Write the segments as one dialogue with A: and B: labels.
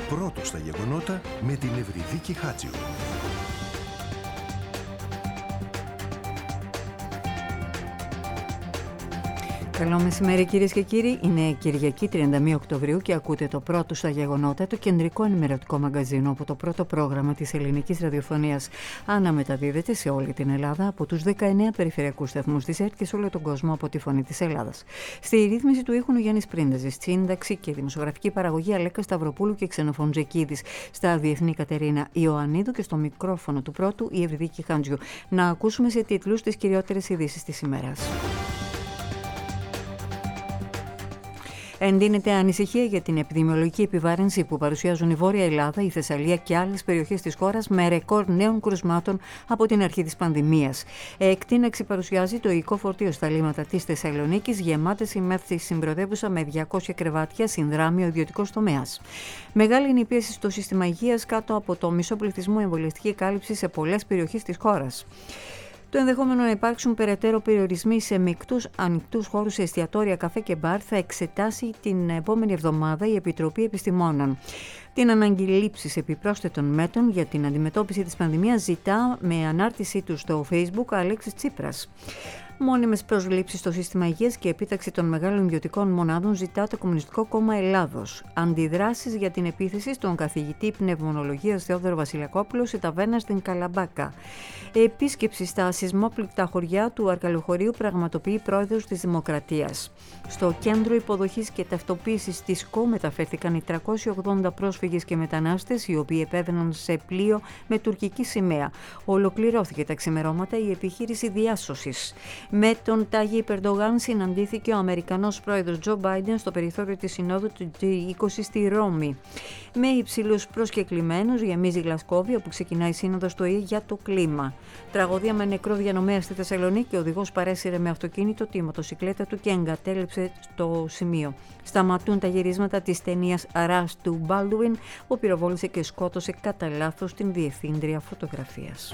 A: Πρώτος στα γεγονότα με την Ευρυδίκη Χάτζιου.
B: Καλό μεσημέρι κυρίες και κύριοι. Είναι Κυριακή 31 Οκτωβρίου και ακούτε το πρώτο στα γεγονότα, το κεντρικό ενημερωτικό μαγκαζίνο από το πρώτο πρόγραμμα της ελληνικής ραδιοφωνίας. Αναμεταδίδεται σε όλη την Ελλάδα από τους 19 περιφερειακούς σταθμούς της ΕΡΤ και σε όλο τον κόσμο από τη Φωνή της Ελλάδας. Στη ρύθμιση του ήχου ο Γιάννης Πρίντεζης, σύνταξη και δημοσιογραφική παραγωγή Αλέκα Σταυροπούλου και Ξενοφών Τζεκίδης. Στα διεθνή Κατερίνα Ιωαννίδου και στο μικρόφωνο του πρώτου η Ευρυδίκη Χάντζιου. Να ακούσουμε σε τίτλους τις κυριότερες ειδήσεις της ημέρας. Εντείνεται ανησυχία για την επιδημιολογική επιβάρυνση που παρουσιάζουν η Βόρεια Ελλάδα, η Θεσσαλία και άλλες περιοχές της χώρας με ρεκόρ νέων κρουσμάτων από την αρχή της πανδημίας. Εκτείναξη παρουσιάζει το οικό φορτίο στα λίμματα της Θεσσαλονίκης, γεμάτες η μέθη στην πρωτεύουσα με 200 κρεβάτια, συνδράμει ο ιδιωτικός τομέας. Μεγάλη είναι η πίεση στο σύστημα υγείας κάτω από το μισό πληθυσμό, εμβολιαστική κάλυψη σε πολλές περιοχές της χώρας. Το ενδεχόμενο να υπάρξουν περαιτέρω περιορισμοί σε μεικτούς ανοιχτούς χώρους, σε εστιατόρια, καφέ και μπαρ θα εξετάσει την επόμενη εβδομάδα η Επιτροπή Επιστημόνων. Την ανάγκη λήψης επιπρόσθετων μέτρων για την αντιμετώπιση της πανδημίας ζητά με ανάρτησή του στο Facebook Αλέξης Τσίπρας. Μόνιμες προσλήψεις στο σύστημα υγείας και επίταξη των μεγάλων ιδιωτικών μονάδων ζητά το Κομμουνιστικό Κόμμα Ελλάδος. Αντιδράσεις για την επίθεση στον καθηγητή πνευμονολογίας Θεόδωρο Βασιλακόπουλο σε ταβέρνα στην Καλαμπάκα. Επίσκεψη στα σεισμόπληκτα χωριά του Αρκαλοχωρίου πραγματοποιεί πρόεδρος της Δημοκρατίας. Στο κέντρο υποδοχής και ταυτοποίησης της ΚΟ μεταφέρθηκαν οι 380 πρόσφυγες και μετανάστες, οι οποίοι επέβαιναν σε πλοίο με τουρκική σημαία. Ολοκληρώθηκε τα ξημερώματα η επιχείρηση διάσωσης. Με τον Τάγι Περντογάν συναντήθηκε ο Αμερικανός πρόεδρος Τζο Μπάιντεν στο περιθώριο της Συνόδου του G20 στη Ρώμη. Με υψηλούς προσκεκλημένους γεμίζει η Γλασκόβη, όπου ξεκινάει η Σύνοδος του ΟΗΕ για το κλίμα. Τραγωδία με νεκρό διανομέα στη Θεσσαλονίκη. Ο οδηγός παρέσυρε με αυτοκίνητο τη μοτοσικλέτα του και εγκατέλειψε το σημείο. Σταματούν τα γυρίσματα της ταινίας Ρας του Μπάλντουιν, που πυροβόλησε και σκότωσε κατά λάθος την διευθύντρια φωτογραφίας.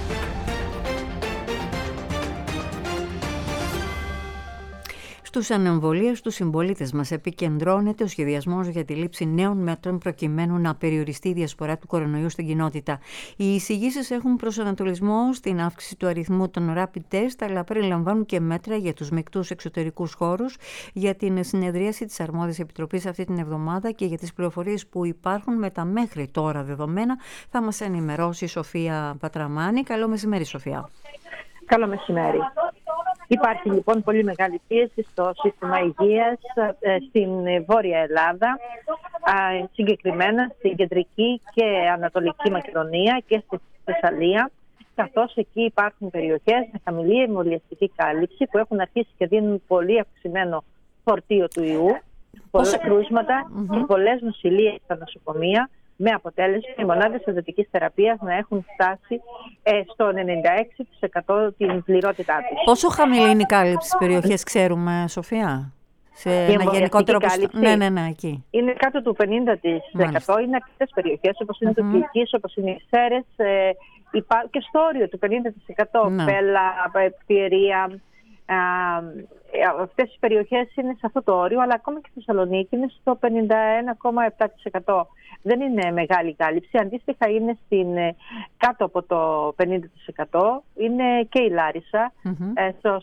B: Στους ανεμβολίες τους συμπολίτες μας επικεντρώνεται ο σχεδιασμός για τη λήψη νέων μέτρων προκειμένου να περιοριστεί η διασπορά του κορονοϊού στην κοινότητα. Οι εισηγήσεις έχουν προσανατολισμό στην αύξηση του αριθμού των rapid test, αλλά περιλαμβάνουν και μέτρα για τους μεικτούς εξωτερικούς χώρους, για την συνεδρίαση της Αρμόδιας Επιτροπής αυτή την εβδομάδα και για τις πληροφορίες που υπάρχουν με τα μέχρι τώρα δεδομένα. Θα μας ενημερώσει η Σοφία Πατραμάνη. Καλό μεσημέρι, Σοφία.
C: Καλό μεσημέρι. Υπάρχει λοιπόν πολύ μεγάλη πίεση στο σύστημα υγείας στην Βόρεια Ελλάδα, συγκεκριμένα στην Κεντρική και Ανατολική Μακεδονία και στη Θεσσαλία, καθώς εκεί υπάρχουν περιοχές με χαμηλή εμβολιαστική κάλυψη που έχουν αρχίσει και δίνουν πολύ αυξημένο φορτίο του ιού, πολλά κρούσματα και πολλές νοσηλίες στα νοσοκομεία, με αποτέλεσμα οι μονάδες εντατικής θεραπείας να έχουν φτάσει στο 96% την πληρότητά τους.
B: Πόσο χαμηλή είναι η κάλυψη στις περιοχές, ξέρουμε, Σοφία? Σε ένα γενικότερο
C: κάλυψη,
B: ναι, εκεί.
C: Είναι κάτω του 50%. Είναι αρκετές περιοχές, όπως είναι το Κιλκής, όπως είναι οι Σέρες, και στο όριο του 50%. Πέλα, Πιερία. Αυτές οι περιοχές είναι σε αυτό το όριο, αλλά ακόμα και στη Θεσσαλονίκη είναι στο 51,7%. Δεν είναι μεγάλη κάλυψη. Αντίστοιχα είναι κάτω από το 50%. Είναι και η Λάρισα στο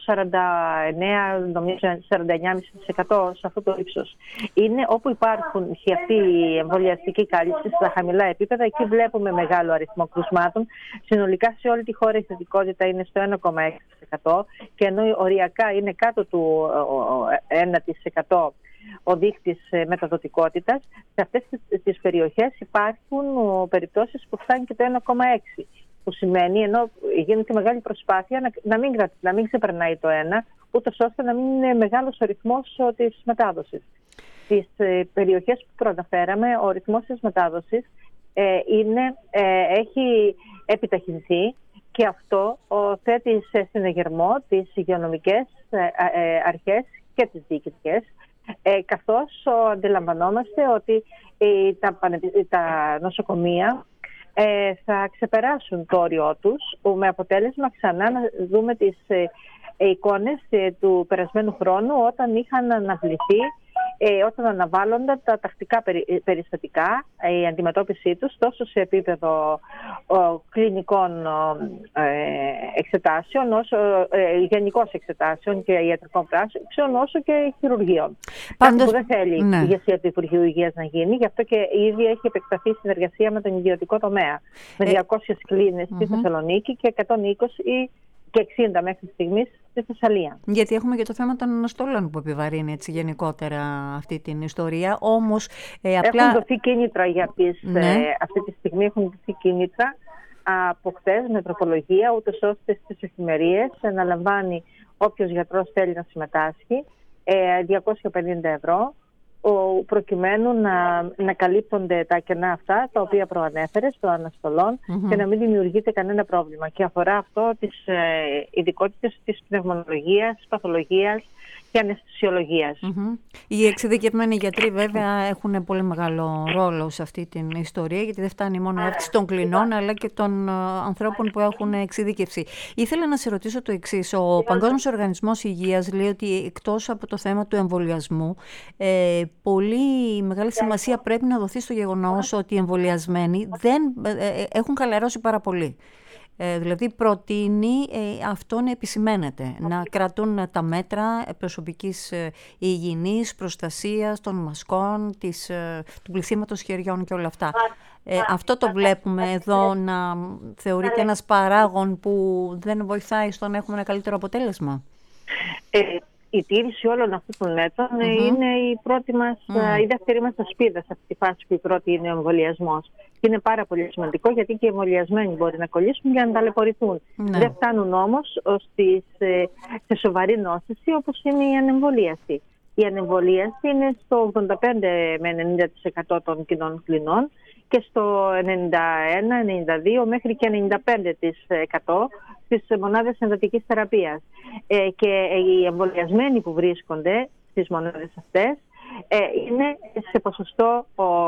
C: 49,5% σε αυτό το ύψος. Είναι όπου υπάρχουν αυτή η εμβολιαστική κάλυψη στα χαμηλά επίπεδα. Εκεί βλέπουμε μεγάλο αριθμό κρουσμάτων. Συνολικά σε όλη τη χώρα η θετικότητα είναι στο 1,6%, και ενώ οριακά είναι κάτω του 1% ο δείκτης μεταδοτικότητας, σε αυτές τις περιοχές υπάρχουν περιπτώσεις που φτάνει και το 1,6%, που σημαίνει, ενώ γίνεται μεγάλη προσπάθεια να μην ξεπερνάει το 1%, ούτως ώστε να μην είναι μεγάλος ο ρυθμός της μετάδοσης. Στις περιοχές που προαναφέραμε, ο ρυθμός της μετάδοσης έχει επιταχυνθεί, και αυτό θέτει σε συνεγερμό τις υγειονομικές αρχές και τις διοικητικές, καθώς αντιλαμβανόμαστε ότι τα νοσοκομεία θα ξεπεράσουν το όριό τους, με αποτέλεσμα ξανά να δούμε τις εικόνες του περασμένου χρόνου, όταν είχαν αναβληθεί όταν αναβάλλονται τα τακτικά περιστατικά, η αντιμετώπιση τους τόσο σε επίπεδο κλινικών εξετάσεων, γενικών εξετάσεων και ιατρικών πράξεων, όσο και χειρουργείων. Πάντως, που δεν θέλει η ηγεσία του Υπουργείου Υγείας να γίνει, γι' αυτό και ήδη έχει επεκταθεί συνεργασία με τον ιδιωτικό τομέα. Με 200 κλίνες στη Θεσσαλονίκη και 120 και 60 μέχρι στιγμής στη Θεσσαλία.
B: Γιατί έχουμε και το θέμα των αναστολών που επιβαρύνει έτσι γενικότερα αυτή την ιστορία. Όμως, απλά...
C: Έχουν δοθεί κίνητρα για αυτή τη στιγμή έχουν δοθεί κίνητρα από χτες με τροπολογία, ούτως ώστε στις εφημερίες να λαμβάνει όποιος γιατρός θέλει να συμμετάσχει 250 ευρώ, προκειμένου να καλύπτονται τα κενά αυτά τα οποία προανέφερες των αναστολών και να μην δημιουργείται κανένα πρόβλημα. Και αφορά αυτό τις ειδικότητες της πνευμονολογίας, της παθολογίας και αναισθησιολογίας.
B: Οι εξειδικευμένοι γιατροί βέβαια έχουν πολύ μεγάλο ρόλο σε αυτή την ιστορία, γιατί δεν φτάνει μόνο η αύξηση των κλινών αλλά και των ανθρώπων που έχουν εξειδικευθεί. Ήθελα να σε ρωτήσω το εξής. Ο Παγκόσμιος Οργανισμός Υγείας λέει ότι εκτός από το θέμα του εμβολιασμού, πολύ μεγάλη σημασία πρέπει να δοθεί στο γεγονός ότι οι εμβολιασμένοι έχουν χαλαρώσει πάρα πολύ. Δηλαδή προτείνει αυτό να επισημαίνεται, να κρατούν τα μέτρα προσωπικής υγιεινής, προστασίας των μασκών, του πληθύματος χεριών και όλα αυτά. Αυτό το βλέπουμε εδώ να θεωρείται ένας παράγων που δεν βοηθάει στο να έχουμε ένα καλύτερο αποτέλεσμα.
C: Η τήρηση όλων αυτών των μέτρων είναι η δεύτερη μας ασπίδα σε αυτή τη φάση που η πρώτη είναι ο εμβολιασμός. Είναι πάρα πολύ σημαντικό, γιατί και οι εμβολιασμένοι μπορεί να κολλήσουν για να ταλαιπωρηθούν. Δεν φτάνουν όμως σε σοβαρή νόσηση όπως είναι η ανεμβολίαση. Η ανεμβολίαση είναι στο 85 με 90% των κοινών κλινών και στο 91, 92 μέχρι και 95% στις μονάδες εντατικής θεραπείας. Και οι εμβολιασμένοι που βρίσκονται στις μονάδες αυτές είναι σε ποσοστό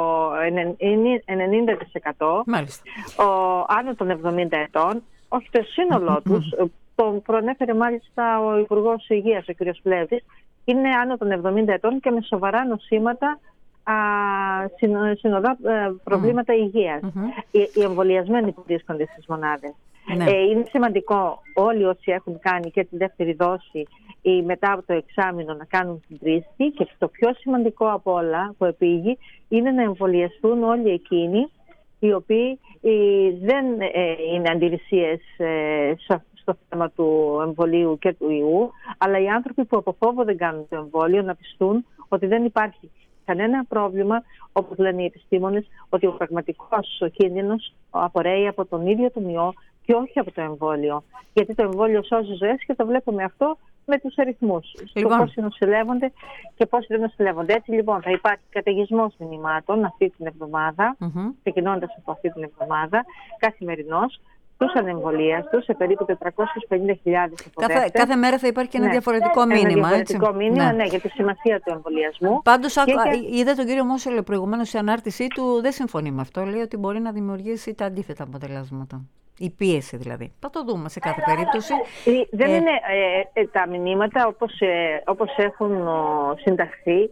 C: 90%.
B: Μάλιστα.
C: Άνω των 70 ετών, όχι το σύνολό τους, το προανέφερε μάλιστα ο Υπουργός Υγείας, ο κ. Πλεύρης, είναι άνω των 70 ετών και με σοβαρά νοσήματα, συνοδά προβλήματα υγείας. Οι εμβολιασμένοι που βρίσκονται στις μονάδες. Είναι σημαντικό όλοι όσοι έχουν κάνει και τη δεύτερη δόση ή μετά από το εξάμηνο να κάνουν την τρίτη, και το πιο σημαντικό από όλα που επήγει είναι να εμβολιαστούν όλοι εκείνοι οι οποίοι δεν είναι αντιρρησίες στο θέμα του εμβολίου και του ιού, αλλά οι άνθρωποι που από φόβο δεν κάνουν το εμβόλιο να πιστούν ότι δεν υπάρχει κανένα πρόβλημα, όπως λένε οι επιστήμονες, ότι ο πραγματικός κίνδυνος απορρέει από τον ίδιο τον ιό και όχι από το εμβόλιο. Γιατί το εμβόλιο σώζει ζωές και το βλέπουμε αυτό με τους αριθμούς. Στο πόσοι νοσηλεύονται και πόσοι δεν νοσηλεύονται. Έτσι λοιπόν θα υπάρχει καταιγισμός μηνυμάτων αυτή την εβδομάδα, ξεκινώντας από αυτή την εβδομάδα, καθημερινός, τους ανεμβολίαστους σε περίπου 450.000 υποδέχτες.
B: Κάθε μέρα θα υπάρχει και ένα διαφορετικό μήνυμα.
C: Ένα διαφορετικό μήνυμα, ναι, για τη σημασία του εμβολιασμού.
B: Πάντως, είδα τον κύριο Μόσολο προηγουμένως σε ανάρτησή του, δεν συμφωνεί με αυτό. Λέει ότι μπορεί να δημιουργήσει τα αντίθετα αποτελέσματα. Η πίεση δηλαδή. Θα το δούμε σε κάθε περίπτωση.
C: Δεν είναι τα μηνύματα όπως έχουν συνταχθεί.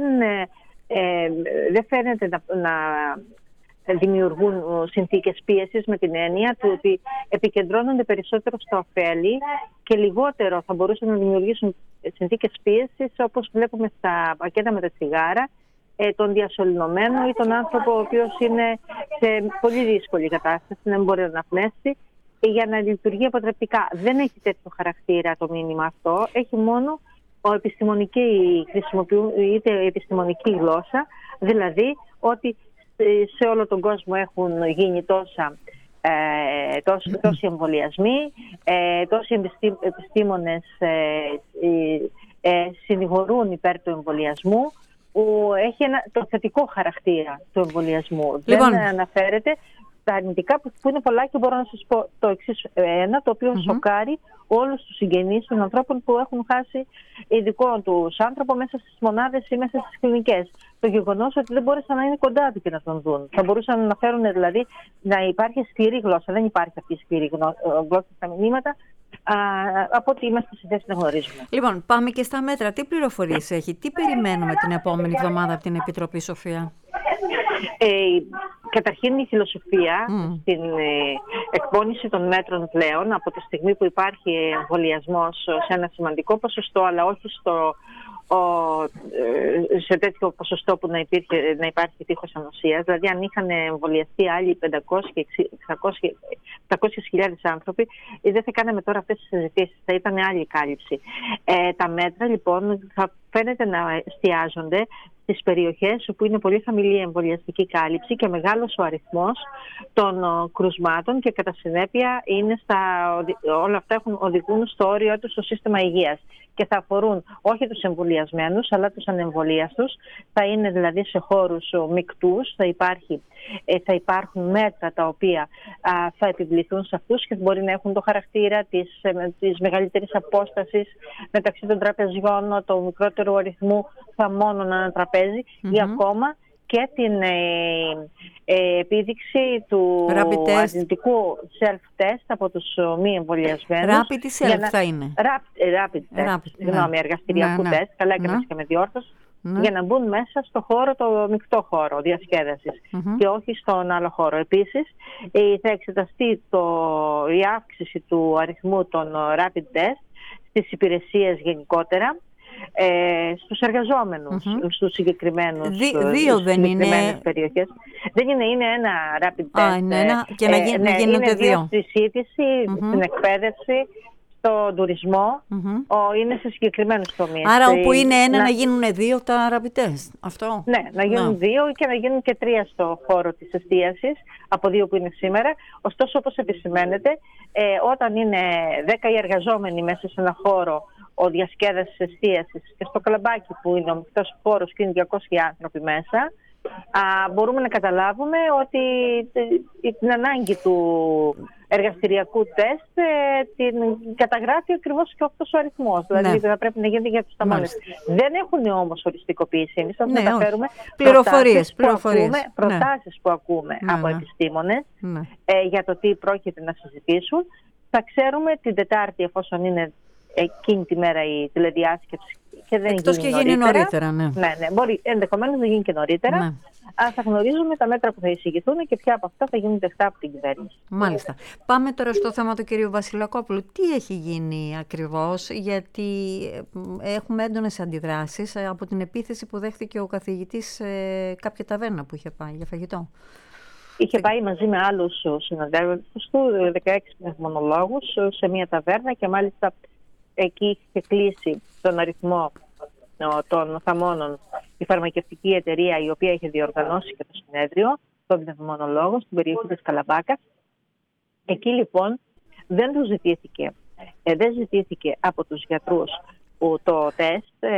C: Δεν φαίνεται να δημιουργούν συνθήκες πίεσης, με την έννοια του ότι επικεντρώνονται περισσότερο στο ωφέλη και λιγότερο θα μπορούσαν να δημιουργήσουν συνθήκες πίεσης, όπως βλέπουμε στα πακέτα με τα τσιγάρα, τον διασωληνωμένο ή τον άνθρωπο ο οποίος είναι σε πολύ δύσκολη κατάσταση, δεν μπορεί να αναπνεύσει, για να λειτουργεί αποτρεπτικά. Δεν έχει τέτοιο χαρακτήρα το μήνυμα αυτό, έχει μόνο χρησιμοποιείται η επιστημονική γλώσσα, δηλαδή ότι σε όλο τον κόσμο έχουν γίνει τόσοι εμβολιασμοί, τόσοι επιστήμονες συνηγορούν υπέρ του εμβολιασμού. Έχει το θετικό χαρακτήρα του εμβολιασμού. Δεν αναφέρεται τα αρνητικά που είναι πολλά, και μπορώ να σας πω το εξής ένα, το οποίο σοκάρει όλους τους συγγενείς των ανθρώπων που έχουν χάσει ειδικό τους άνθρωπο μέσα στις μονάδες ή μέσα στις κλινικές. Το γεγονός ότι δεν μπόρεσαν να είναι κοντά του και να τον δουν. Θα μπορούσαν να αναφέρουν δηλαδή να υπάρχει σκληρή γλώσσα. Δεν υπάρχει αυτή η σκληρή γλώσσα στα μηνύματα. από ό,τι είμαστε στη θέση να γνωρίζουμε.
B: Λοιπόν, πάμε και στα μέτρα. Τι πληροφορίες έχει, τι περιμένουμε την επόμενη εβδομάδα από την Επιτροπή, Σοφία?
C: Καταρχήν η φιλοσοφία στην εκπόνηση των μέτρων πλέον, από τη στιγμή που υπάρχει εμβολιασμός σε ένα σημαντικό ποσοστό, αλλά όχι σε τέτοιο ποσοστό που να υπάρχει τείχος ανοσίας. Δηλαδή αν είχαν εμβολιαστεί άλλοι 700.000 άνθρωποι, δεν θα κάναμε τώρα αυτές τις συζητήσεις, θα ήταν άλλη κάλυψη. Τα μέτρα λοιπόν θα φαίνεται να εστιάζονται στις περιοχές όπου είναι πολύ χαμηλή η εμβολιαστική κάλυψη και μεγάλος ο αριθμός των κρουσμάτων και κατά συνέπεια όλα αυτά οδηγούν στο όριο τους στο σύστημα υγείας και θα αφορούν όχι τους εμβολιασμένους αλλά τους ανεμβολίαστους. Θα είναι δηλαδή σε χώρους μεικτούς, θα υπάρχουν μέτρα τα οποία θα επιβληθούν σε αυτούς και μπορεί να έχουν το χαρακτήρα της μεγαλύτερης απόστασης μεταξύ των τραπεζιών, του μικρότερου αριθμού θαμώνων ανά τραπέζι ή ακόμα και την επίδειξη του αρνητικού self-test από τους μη εμβολιασμένους.
B: Rapid ή self θα είναι?
C: Rapid test, συγγνώμη, εργαστηριακού τεστ, καλά έκανες και με διόρθωση, για να μπουν μέσα στο χώρο, το μεικτό χώρο διασκέδασης και όχι στον άλλο χώρο. Επίσης, θα εξεταστεί η αύξηση του αριθμού των rapid test στις υπηρεσίες γενικότερα, στους εργαζόμενους, στους συγκεκριμένους περιοχές. Δεν είναι ένα rapid test.
B: Και να γίνονται δύο.
C: Στη σύντηση, στην εκπαίδευση, στον τουρισμό, είναι σε συγκεκριμένους τομείς.
B: Άρα όπου είναι ένα να γίνουν δύο τα rapid test. Αυτό.
C: Ναι, να γίνουν δύο και να γίνουν και τρία στο χώρο της εστίασης, από δύο που είναι σήμερα. Ωστόσο, όπως επισημαίνεται, όταν είναι 10 οι εργαζόμενοι μέσα σε ένα χώρο ο διασκέδασης εστίασης και στο κλαμπάκι που είναι ο μεικτός χώρος και είναι 200 άνθρωποι μέσα, μπορούμε να καταλάβουμε ότι την ανάγκη του εργαστηριακού τεστ την καταγράφει ακριβώς και αυτός ο αριθμός. Δηλαδή θα πρέπει να γίνεται για τους θαμώνες. Δεν έχουν όμως οριστικοποιήσει. Εμείς θα μεταφέρουμε προτάσεις που ακούμε από επιστήμονες για το τι πρόκειται να συζητήσουν. Θα ξέρουμε την Τετάρτη, εφόσον είναι εκείνη τη μέρα η τηλεδιάσκεψη και δεν
B: γίνει νωρίτερα. Ναι,
C: μπορεί ενδεχομένως να γίνει και νωρίτερα. Ναι. Θα γνωρίζουμε τα μέτρα που θα εισηγηθούν και ποια από αυτά θα γίνουν δεκτά από την κυβέρνηση.
B: Μάλιστα. Πάμε τώρα στο θέμα του κυρίου Βασιλακόπουλου. Τι έχει γίνει ακριβώς, γιατί έχουμε έντονες αντιδράσεις από την επίθεση που δέχτηκε ο καθηγητής σε κάποια ταβέρνα που είχε πάει για φαγητό.
C: Είχε πάει μαζί με άλλους συναδέλφους του, 16 πνευμονολόγους, σε μια ταβέρνα και μάλιστα εκεί είχε κλείσει τον αριθμό των θαμώνων η φαρμακευτική εταιρεία η οποία είχε διοργανώσει και το συνέδριο των πνευμονολόγων στην περιοχή της Καλαμπάκας. Εκεί λοιπόν δεν ζητήθηκε από τους γιατρούς που το τεστ,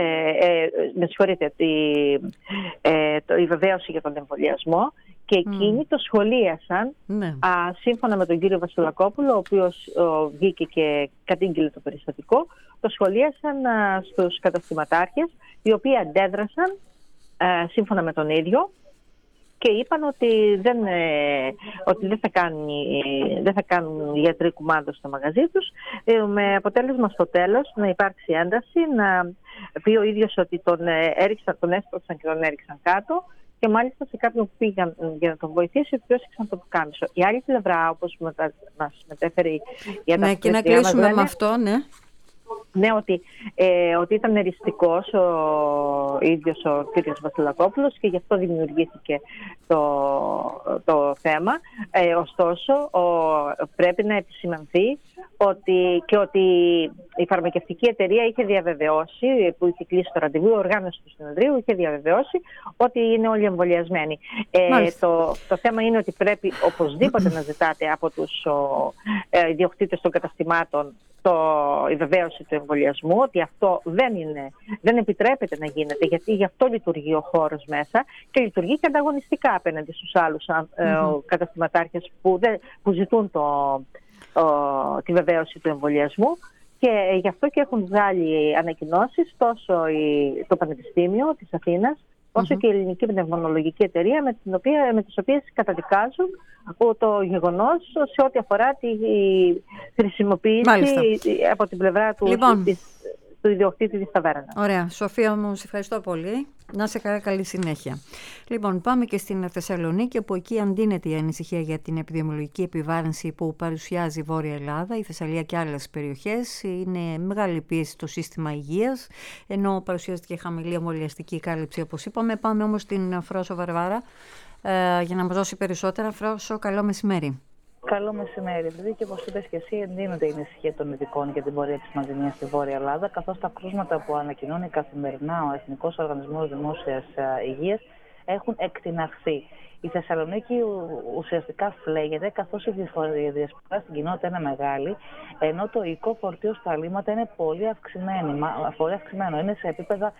C: η βεβαίωση για τον εμβολιασμό και εκείνοι το σχολίασαν σύμφωνα με τον κύριο Βασιλακόπουλο, ο οποίος βγήκε και κατήγγειλε το περιστατικό, το σχολίασαν στους καταστηματάρχες, οι οποίοι αντέδρασαν σύμφωνα με τον ίδιο και είπαν ότι δεν θα κάνουν γιατροί κουμάντο στο μαγαζί τους, με αποτέλεσμα στο τέλος να υπάρξει ένταση, να πει ο ίδιος ότι τον έσπρωξαν και τον έριξαν κάτω και μάλιστα σε κάποιον που πήγαν για να τον βοηθήσει, του έσυξαν το πουκάμισο. Η άλλη πλευρά, όπως μας μετέφερε η ανταποκρισία
B: και να κλείσουμε με αυτό,
C: ναι, ότι ήταν εριστικός ο ίδιος ο κ. Βασιλακόπουλος και γι' αυτό δημιουργήθηκε το θέμα. Ωστόσο, πρέπει να επισημανθεί ότι η φαρμακευτική εταιρεία είχε διαβεβαιώσει, που είχε κλείσει το ραντεβού, η οργάνωση του συνεδρίου είχε διαβεβαιώσει ότι είναι όλοι εμβολιασμένοι. Το θέμα είναι ότι πρέπει οπωσδήποτε να ζητάτε από τους ιδιοκτήτες των καταστημάτων η βεβαίωση του εμβολιασμού, ότι αυτό δεν επιτρέπεται να γίνεται, γιατί γι' αυτό λειτουργεί ο χώρος μέσα και λειτουργεί και ανταγωνιστικά απέναντι στους άλλους καταστηματάρχες που ζητούν τη βεβαίωση του εμβολιασμού. Και γι' αυτό και έχουν βγάλει ανακοινώσεις τόσο το Πανεπιστήμιο της Αθήνας όσο και η Ελληνική Πνευμονολογική Εταιρεία, με τις οποίες καταδικάζουν το γεγονός σε ό,τι αφορά τη χρησιμοποίηση από την πλευρά του, του ιδιοκτήτη της ταβέρνας.
B: Ωραία. Σοφία μου, σε ευχαριστώ πολύ. Να σε καλά, καλή συνέχεια. Λοιπόν, πάμε και στην Θεσσαλονίκη, όπου εκεί αντίνεται η ανησυχία για την επιδημιολογική επιβάρυνση που παρουσιάζει η Βόρεια Ελλάδα, η Θεσσαλία και άλλες περιοχές. Είναι μεγάλη πίεση στο σύστημα υγείας, ενώ παρουσιάζεται και χαμηλή εμβολιαστική κάλυψη, όπως είπαμε. Πάμε όμως στην Φρόσο Βαρβάρα για να μας δώσει περισσότερα. Φρόσο, καλό μεσημέρι.
D: Καλό μεσημέρι. Επειδή και όπως είπες και εσύ, εντείνονται η ανησυχία των ειδικών για την πορεία της πανδημίας στη Βόρεια Ελλάδα, καθώς τα κρούσματα που ανακοινώνει καθημερινά ο Εθνικός Οργανισμός Δημόσιας Υγείας έχουν εκτιναχθεί. Η Θεσσαλονίκη ουσιαστικά φλέγεται, καθώς η διασπορά στην κοινότητα είναι μεγάλη, ενώ το υλικό φορτίο στα λίμματα είναι πολύ αυξημένο. Είναι σε επίπεδα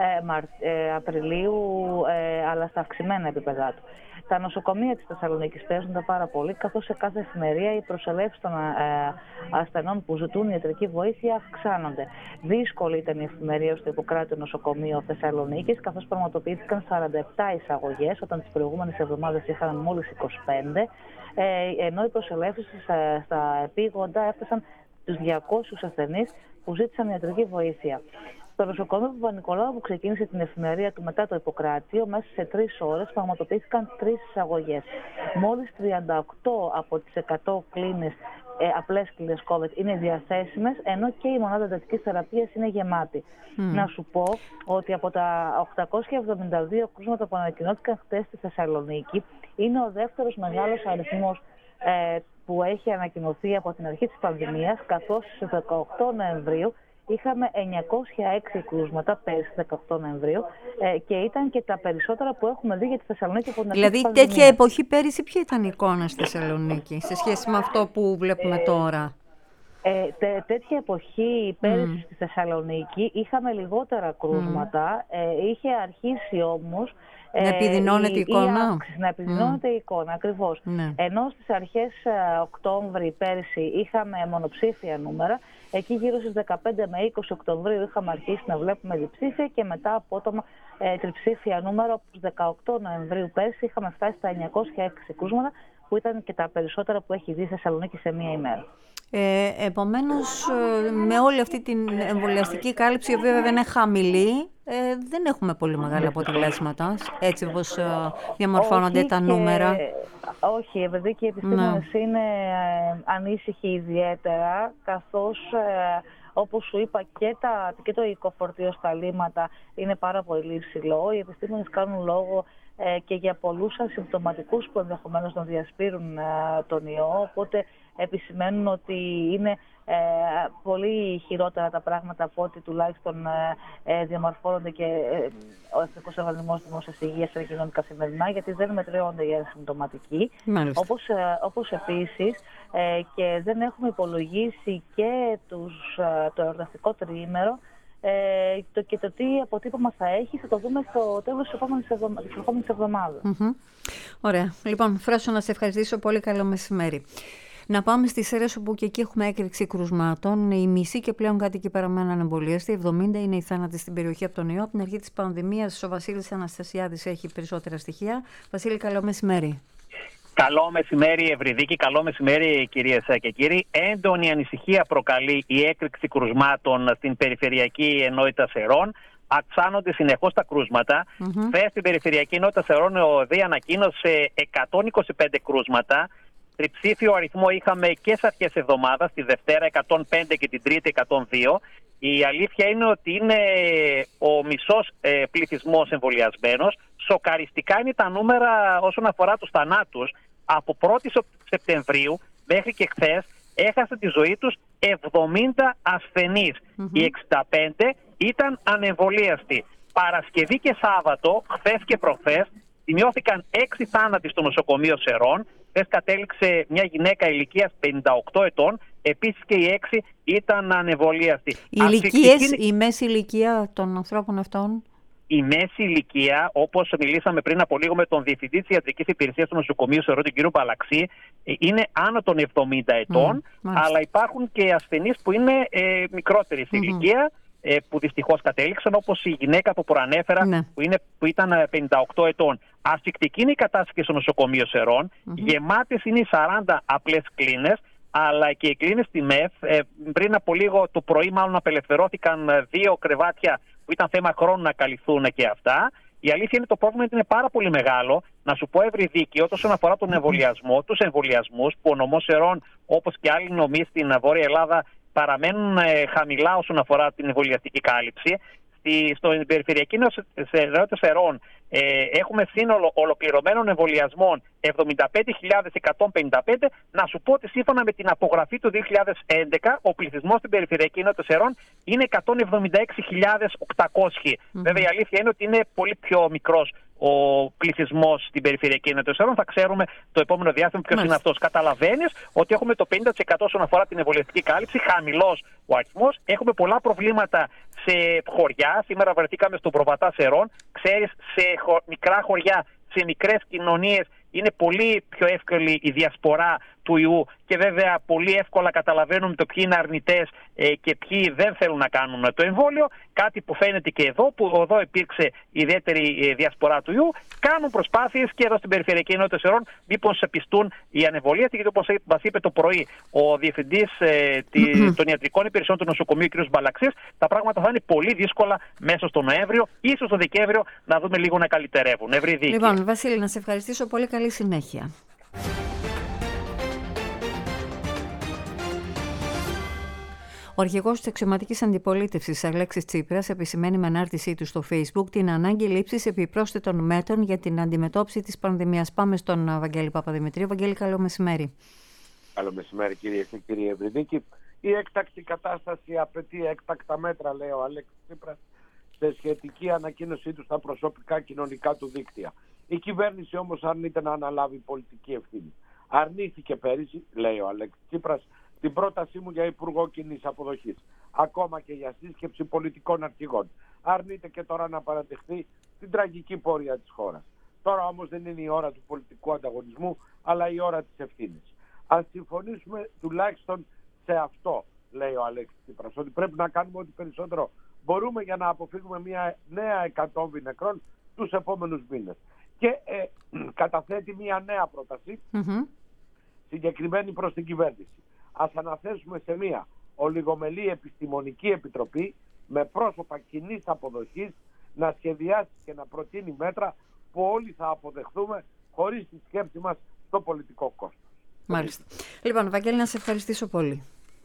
D: Απριλίου, αλλά στα αυξημένα επίπεδά του. Τα νοσοκομεία της Θεσσαλονίκης παίζονται πάρα πολύ, καθώς σε κάθε εφημερία οι προσελεύσεις των ασθενών που ζητούν ιατρική βοήθεια αυξάνονται. Δύσκολη ήταν η εφημερία στο Ιπποκράτειο Νοσοκομείο Θεσσαλονίκης, καθώς πραγματοποιήθηκαν 47 εισαγωγές, όταν τις προηγούμενες εβδομάδες είχαν μόλις 25, ενώ οι προσελεύσεις στα επίγοντα έφτασαν τους 200 ασθενείς που ζήτησαν ιατρική βοήθεια. Στο νοσοκομείο του Παπα-Νικολάου, που ξεκίνησε την εφημερία του μετά το Ιπποκράτειο, μέσα σε 3 ώρες πραγματοποιήθηκαν 3 εισαγωγές. Μόλις 38 από τις 100 κλίνες, απλές κλίνες COVID είναι διαθέσιμες, ενώ και η μονάδα εντατικής θεραπείας είναι γεμάτη. Να σου πω ότι από τα 872 κρούσματα που ανακοινώθηκαν χθες στη Θεσσαλονίκη, είναι ο δεύτερος μεγάλος αριθμός που έχει ανακοινωθεί από την αρχή της πανδημίας, καθώς στις 18 Νοεμβρίου είχαμε 906 κρούσματα πέρυσι 18 Νοεμβρίου και ήταν και τα περισσότερα που έχουμε δει για τη Θεσσαλονίκη από την αρχή της πανδημίας.
B: Τέτοια εποχή πέρυσι ποια ήταν η εικόνα στη Θεσσαλονίκη σε σχέση με αυτό που βλέπουμε τώρα?
D: Τέτοια εποχή πέρυσι στη Θεσσαλονίκη είχαμε λιγότερα κρούσματα, είχε αρχίσει όμως
B: να επιδεινώνεται η εικόνα.
D: Να επιδεινώνεται η εικόνα, ακριβώς.
B: Ναι.
D: Ενώ στις αρχές Οκτώβρη πέρυσι είχαμε μονοψήφια νούμερα, εκεί γύρω στις 15 με 20 Οκτωβρίου είχαμε αρχίσει να βλέπουμε διψήφια και μετά απότομα τριψήφια νούμερα, όπως 18 Νοεμβρίου πέρυσι είχαμε φτάσει στα 906 κρούσματα, που ήταν και τα περισσότερα που έχει δει η Θεσσαλονίκη σε μία ημέρα.
B: Επομένως, με όλη αυτή την εμβολιαστική κάλυψη, η οποία βέβαια είναι χαμηλή, δεν έχουμε πολύ μεγάλα αποτελέσματα, έτσι όπως διαμορφώνονται τα νούμερα.
D: Όχι, επειδή και οι επιστήμονες είναι ανήσυχοι ιδιαίτερα, καθώς όπως σου είπα και το υλικό στα λίμματα είναι πάρα πολύ υψηλό. Οι επιστήμονες κάνουν λόγο και για πολλούς ασυμπτωματικούς που ενδεχομένως να διασπείρουν τον ιό, οπότε επισημαίνουν ότι είναι πολύ χειρότερα τα πράγματα από ό,τι τουλάχιστον διαμορφώνονται και ο Εθνικός Οργανισμός Δημόσιας Υγείας ανακοινώνει καθημερινά, γιατί δεν μετριώνται οι ασυμπτωματικοί. Όπως επίσης και δεν έχουμε υπολογίσει και το εορταστικό τριήμερο και το τι αποτύπωμα θα έχει, θα το δούμε στο τέλος της επόμενης εβδομάδας.
B: Ωραία. Λοιπόν, Φρόσο, να σε ευχαριστήσω πολύ. Καλό μεσημέρι. Να πάμε στη Σέρρες, όπου και εκεί έχουμε έκρηξη κρουσμάτων. Οι μισοί και πλέον κάτοικοι παραμένουν ανεμβολίαστοι. 70 είναι οι θάνατοι στην περιοχή από τον ιό. Από την αρχή της πανδημίας, ο Βασίλης Αναστασιάδης έχει περισσότερα στοιχεία. Βασίλη, καλό μεσημέρι.
E: Καλό μεσημέρι, Ευρυδίκη. Καλό μεσημέρι, κυρίες και κύριοι. Έντονη ανησυχία προκαλεί η έκρηξη κρουσμάτων στην περιφερειακή ενότητα Σερών. Αυξάνονται συνεχώς τα κρούσματα. Χθες στην περιφερειακή ενότητα Σερών ο ΟΔΗ ανακοίνωσε 125 κρούσματα. Τριψήφιο αριθμό είχαμε και στις αρχές εβδομάδας, τη Δευτέρα 105 και την Τρίτη 102. Η αλήθεια είναι ότι είναι ο μισός πληθυσμός εμβολιασμένος. Σοκαριστικά είναι τα νούμερα όσον αφορά τους θανάτους. Από 1η Σεπτεμβρίου μέχρι και χθες έχασε τη ζωή τους 70 ασθενείς. Οι 65 ήταν ανεμβολίαστοι. Παρασκευή και Σάββατο, χθες και προχθές, σημειώθηκαν 6 θάνατοι στο νοσοκομείο Σερών. Χθες κατέληξε μια γυναίκα ηλικίας 58 ετών. Επίσης και οι 6 ήταν ανεμβολίαστοι.
B: Η μέση ηλικία των ανθρώπων αυτών?
E: Η μέση ηλικία, όπως μιλήσαμε πριν από λίγο με τον Διευθυντή της Ιατρικής Υπηρεσίας του Νοσοκομείου Σερών, τον κύριο Παλαξή, είναι άνω των 70 ετών, αλλά υπάρχουν και ασθενείς που είναι μικρότερη ηλικία. που δυστυχώς κατέληξαν, όπως η γυναίκα που προανέφερα, που ήταν 58 ετών. Ασφυκτική είναι η κατάσταση και στο νοσοκομείο Σερών. Γεμάτες είναι οι 40 απλές κλίνες, αλλά και οι κλίνες στη ΜΕΘ. Πριν από λίγο το πρωί, μάλλον απελευθερώθηκαν 2 κρεβάτια που ήταν θέμα χρόνου να καλυφθούν και αυτά. Η αλήθεια είναι το πρόβλημα είναι πάρα πολύ μεγάλο. Να σου πω, Ευρυδίκη, όσον αφορά τον εμβολιασμό, τους εμβολιασμούς, που ο νομός Σερών, όπως και άλλοι νομοί στην Βόρεια Ελλάδα, παραμένουν χαμηλά όσον αφορά την εμβολιαστική κάλυψη. Στην περιφερειακή νεότητα Σερών έχουμε σύνολο ολοκληρωμένων εμβολιασμών 75.155. Να σου πω ότι σύμφωνα με την απογραφή του 2011, ο πληθυσμός στην περιφερειακή νεότητα Σερών είναι 176.800. Βέβαια, η αλήθεια είναι ότι είναι πολύ πιο μικρός ο πληθυσμός στην περιφερειακή νεότητα Σερών. Θα ξέρουμε το επόμενο διάστημα ποιος είναι αυτός. Καταλαβαίνεις ότι έχουμε το 50% όσον αφορά την εμβολιαστική κάλυψη, χαμηλός ο αριθμός. Έχουμε πολλά προβλήματα σε χωριά. Σήμερα βρεθήκαμε στον Προβατά Σερών. Ξέρεις, σε μικρά χωριά, σε μικρές κοινωνίες, είναι πολύ πιο εύκολη η διασπορά του ιού και βέβαια πολύ εύκολα καταλαβαίνουμε το ποιοι είναι αρνητές και ποιοι δεν θέλουν να κάνουν το εμβόλιο. Κάτι που φαίνεται και εδώ, που εδώ υπήρξε ιδιαίτερη διασπορά του ιού. Κάνουν προσπάθειες και εδώ στην περιφερειακή ενότητα Σερών μήπως πιστούν οι ανεμβολίαστοι, γιατί όπως μας είπε το πρωί ο διευθυντής των ιατρικών υπηρεσιών του νοσοκομείου κ. Μπαλαξής, τα πράγματα θα είναι πολύ δύσκολα μέσα στο Νοέμβριο, ίσως το Δεκέμβριο να δούμε λίγο να καλυτερεύουν.
B: Λοιπόν, Βασίλη, να σε ευχαριστήσω πολύ. Καλή συνέχεια. Ο αρχηγός της αξιωματικής αντιπολίτευσης, Αλέξης Τσίπρας, επισημαίνει με ανάρτησή του στο Facebook την ανάγκη λήψης επιπρόσθετων μέτρων για την αντιμετώπιση της πανδημίας. Πάμε στον Βαγγέλη Παπαδημητρίου. Βαγγέλη, καλό μεσημέρι.
F: Καλό μεσημέρι, κυρίες και κύριοι Ευρυδίκη. Η έκτακτη κατάσταση απαιτεί έκτακτα μέτρα, λέει ο Αλέξης Τσίπρας σε σχετική ανακοίνωσή του στα προσωπικά κοινωνικά του δίκτυα. Η κυβέρνηση όμως αρνείται να αναλάβει πολιτική ευθύνη. Αρνήθηκε πέρυσι, λέει ο Αλέξης Τσίπρας, την πρότασή μου για υπουργό κοινής αποδοχής, ακόμα και για σύσκεψη πολιτικών αρχηγών. Αρνείται και τώρα να παραδεχθεί την τραγική πορεία της χώρας. Τώρα όμως δεν είναι η ώρα του πολιτικού ανταγωνισμού, αλλά η ώρα της ευθύνης. Ας συμφωνήσουμε τουλάχιστον σε αυτό, λέει ο Αλέξης Τσίπρας, ότι πρέπει να κάνουμε ό,τι περισσότερο μπορούμε για να αποφύγουμε μια νέα εκατόμβη νεκρών τους επόμενους μήνες. Και καταθέτει μια νέα πρόταση, συγκεκριμένη προς την κυβέρνηση. Ας αναθέσουμε σε μια ολιγομελή επιστημονική επιτροπή με πρόσωπα κοινής αποδοχής να σχεδιάσει και να προτείνει μέτρα που όλοι θα αποδεχθούμε χωρίς τη σκέψη μας στο πολιτικό κόστος.
B: Μάλιστα. Λοιπόν, Βαγγέλη, να σε ευχαριστήσω πολύ.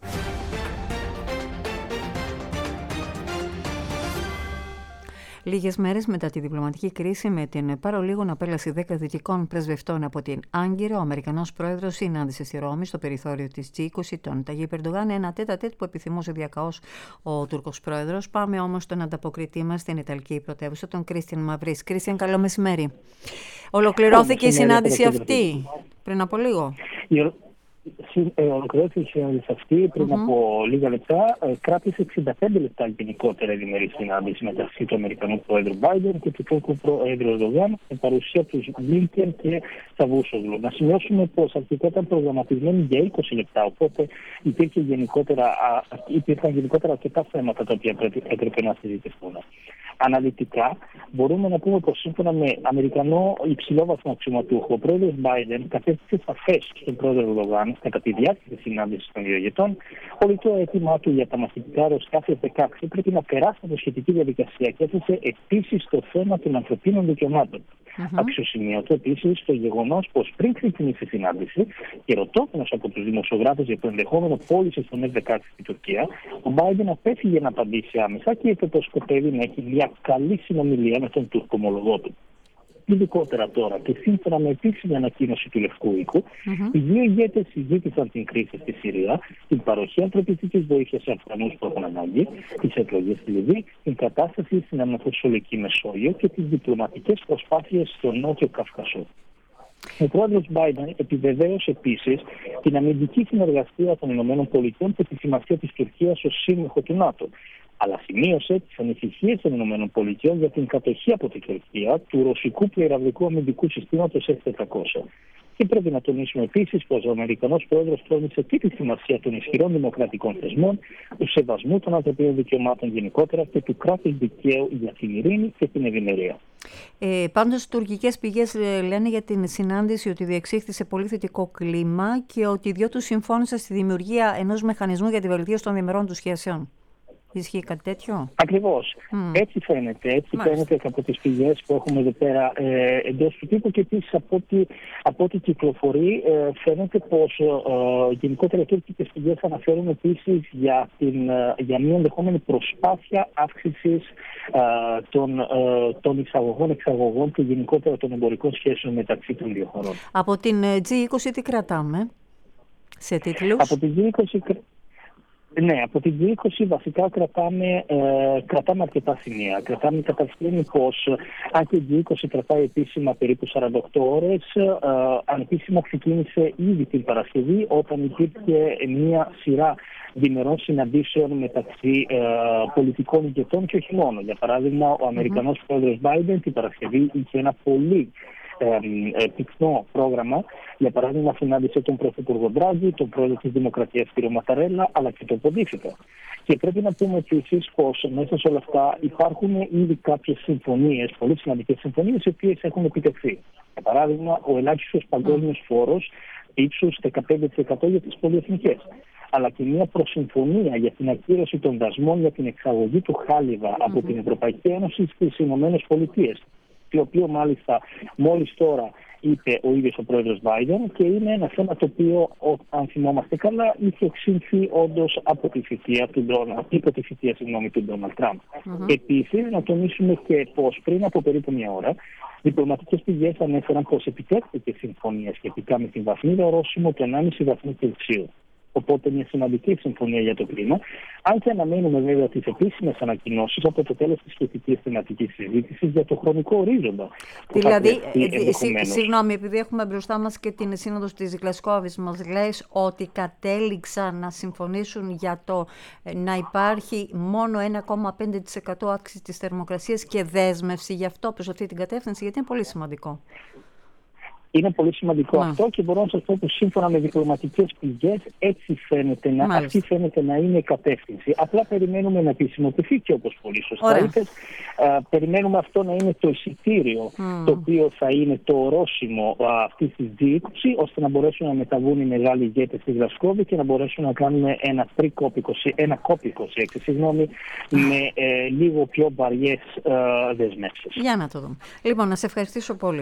B: Λίγες μέρες μετά τη διπλωματική κρίση με την παρολίγων απέλαση 10 δυτικών πρεσβευτών από την Άγκυρα, ο Αμερικανός πρόεδρος συνάντησε στη Ρώμη, στο περιθώριο της G20, τον Ταγίπ Ερντογάν, ένα τέτα-τέτ που επιθυμούσε διακαώς ο Τούρκος πρόεδρος. Πάμε όμως στον ανταποκριτή μας στην Ιταλική πρωτεύουσα, τον Κρίστιαν Μαυρίς. Κρίστιαν, καλό μεσημέρι. Ολοκληρώθηκε η συνάντηση αυτή πριν από λίγο?
G: Ολοκληρώθηκε η συνάντηση αυτή πριν από λίγα λεπτά. Κράτησε 65 λεπτά γενικότερα η διμερή συνάντηση μεταξύ του Αμερικανού Πρόεδρου Μπάιντεν και του Τούρκου Πρόεδρου Ερντογάν, με παρουσία του Μπλίνκεν και Τσαβούσογλου. Να σημειώσουμε πως αρχικά ήταν προγραμματισμένη για 20 λεπτά, οπότε υπήρχαν γενικότερα αρκετά θέματα τα οποία έπρεπε να συζητηθούν. Αναλυτικά, μπορούμε να πούμε πως σύμφωνα με Αμερικανό υψηλόβαθμο αξιωματούχο, ο πρόεδρος Μπάιντεν κατέθεσε σαφές στον πρόεδρο Ερντογάν κατά τη διάρκεια της συνάντησης των δύο ηγετών ότι το αίτημά του για τα μαθητικά αεροσκάφη F-16 πρέπει να περάσει από σχετική διαδικασία και έθεσε επίσης το θέμα των ανθρωπίνων δικαιωμάτων. Αξιοσημείωτο επίσης το γεγονός πως πριν ξεκινήσει η συνάντηση και ρωτώμενος από τους δημοσιογράφους για το ενδεχόμενο πώληση των F-16 στην Τουρκία, ο Μπάιντεν απέφυγε να απαντήσει άμεσα και είπε πως σκοπεύει να έχει μια καλή συνομιλία με τον Τούρκο ομολογό του. Ειδικότερα τώρα και σύμφωνα με επίσημη ανακοίνωση του Λευκού Οίκου, οι δύο ηγέτες συζήτησαν την κρίση στη Συρία, την παροχή ανθρωπιστικής βοήθειας σε Αφγανούς που έχουν ανάγκη, τις εκλογές στη Λιβύη, την κατάσταση στην Ανατολική Μεσόγειο και τις διπλωματικές προσπάθειες στο Νότιο Καυκασό. Ο πρόεδρος Μπάιντεν επιβεβαίωσε επίσης την αμυντική συνεργασία των ΗΠΑ και τη σημασία της Τουρκίας ως σύμμαχο του ΝΑΤΟ. Αλλά σημείωσε τις ανησυχίες των ΗΠΑ για την κατοχή από την Τουρκία του ρωσικού πληραυλικού αμυντικού συστήματος S-400. Και πρέπει να τονίσουμε επίσης πως ο Αμερικανός πρόεδρος τόνισε και τη σημασία των ισχυρών δημοκρατικών θεσμών, του σεβασμού των ανθρωπίνων δικαιωμάτων γενικότερα και του κράτους δικαίου για την ειρήνη και την ευημερία.
B: Πάντως, τουρκικές πηγές λένε για την συνάντηση ότι διεξήχθη σε πολύ θετικό κλίμα και ότι οι δυο τους συμφώνησαν στη δημιουργία ενός μηχανισμού για τη βελτίωση των διμερών τους σχέσεων. Ισχύει κάτι τέτοιο?
G: Ακριβώς. Έτσι φαίνεται. Φαίνεται από τις πηγές που έχουμε εδώ πέρα εντός του τύπου και επίσης από ό,τι κυκλοφορεί φαίνεται πως γενικότερα οι τουρκικές πηγές αναφέρουν επίσης για μια ενδεχόμενη προσπάθεια αύξησης των εισαγωγών-εξαγωγών και γενικότερα των εμπορικών σχέσεων μεταξύ των δύο χωρών.
B: Από την G20 τι κρατάμε σε τίτλους?
G: Από την G20... Ναι, από την G20 βασικά κρατάμε αρκετά σημεία. Κρατάμε καταρχήν πως αν και η G20 κρατάει επίσημα περίπου 48 ώρες, ανεπίσημα ξεκίνησε ήδη την Παρασκευή όταν υπήρχε μια σειρά διμερών συναντήσεων μεταξύ πολιτικών ηγετών και όχι μόνο. Για παράδειγμα, ο Αμερικανός πρόεδρος Biden την Παρασκευή είχε ένα πολύ πυκνό πρόγραμμα. Για παράδειγμα, συνάντησε τον Πρωθυπουργό Ντράγκη, τον πρόεδρο της Δημοκρατίας κ. Ματαρέλα, αλλά και τον Ποντίφικο. Και πρέπει να πούμε επίσης πως μέσα σε όλα αυτά υπάρχουν ήδη κάποιες συμφωνίες, πολύ σημαντικές συμφωνίες, οι οποίες έχουν επιτευχθεί. Για παράδειγμα, ο ελάχιστος παγκόσμιος φόρος ύψους 15% για τις πολυεθνικές. Αλλά και μια προσυμφωνία για την ακύρωση των δασμών για την εξαγωγή του χάλιβα από την Ευρωπαϊκή Ένωση στις Ηνωμένες Πολιτείες. Το οποίο μάλιστα μόλις τώρα είπε ο ίδιος ο πρόεδρος Biden και είναι ένα θέμα το οποίο, αν θυμόμαστε καλά, είχε εξήλθει όντως από τη θητεία του Ντόναλντ Τραμπ. Επίσης, να τονίσουμε και πως πριν από περίπου μια ώρα, διπλωματικές πηγές ανέφεραν πως επιτεύχθηκε συμφωνία σχετικά με την βαθμίδα ορόσημο του 1,5 βαθμού Κελσίου. Οπότε μια σημαντική συμφωνία για το κλίμα, αν και αναμένουμε βέβαια τις επίσημες ανακοινώσεις από το τέλος της σχετικής θεματικής συζήτησης για το χρονικό ορίζοντα.
B: Δηλαδή, συγγνώμη, επειδή έχουμε μπροστά μας και την σύνοδο της Γλασκόβης, μας λες ότι κατέληξαν να συμφωνήσουν για το να υπάρχει μόνο 1,5% αύξηση της θερμοκρασίας και δέσμευση γι' αυτό προς αυτή την κατεύθυνση, γιατί είναι πολύ σημαντικό.
G: Είναι πολύ σημαντικό αυτό και μπορώ να σας πω πως σύμφωνα με διπλωματικές πηγές αυτή φαίνεται να είναι η κατεύθυνση. Απλά περιμένουμε να επισημοποιηθεί και όπως πολύ σωστά είπες, περιμένουμε αυτό να είναι το εισιτήριο το οποίο θα είναι το ορόσημο αυτής της G20, ώστε να μπορέσουν να μεταβούν οι μεγάλοι ηγέτες στη Γλασκόβη και να μπορέσουν να κάνουμε ένα COP26 με λίγο πιο βαριές δεσμεύσεις.
B: Για να το δούμε. Λοιπόν, να σε ευχαριστήσω πολύ.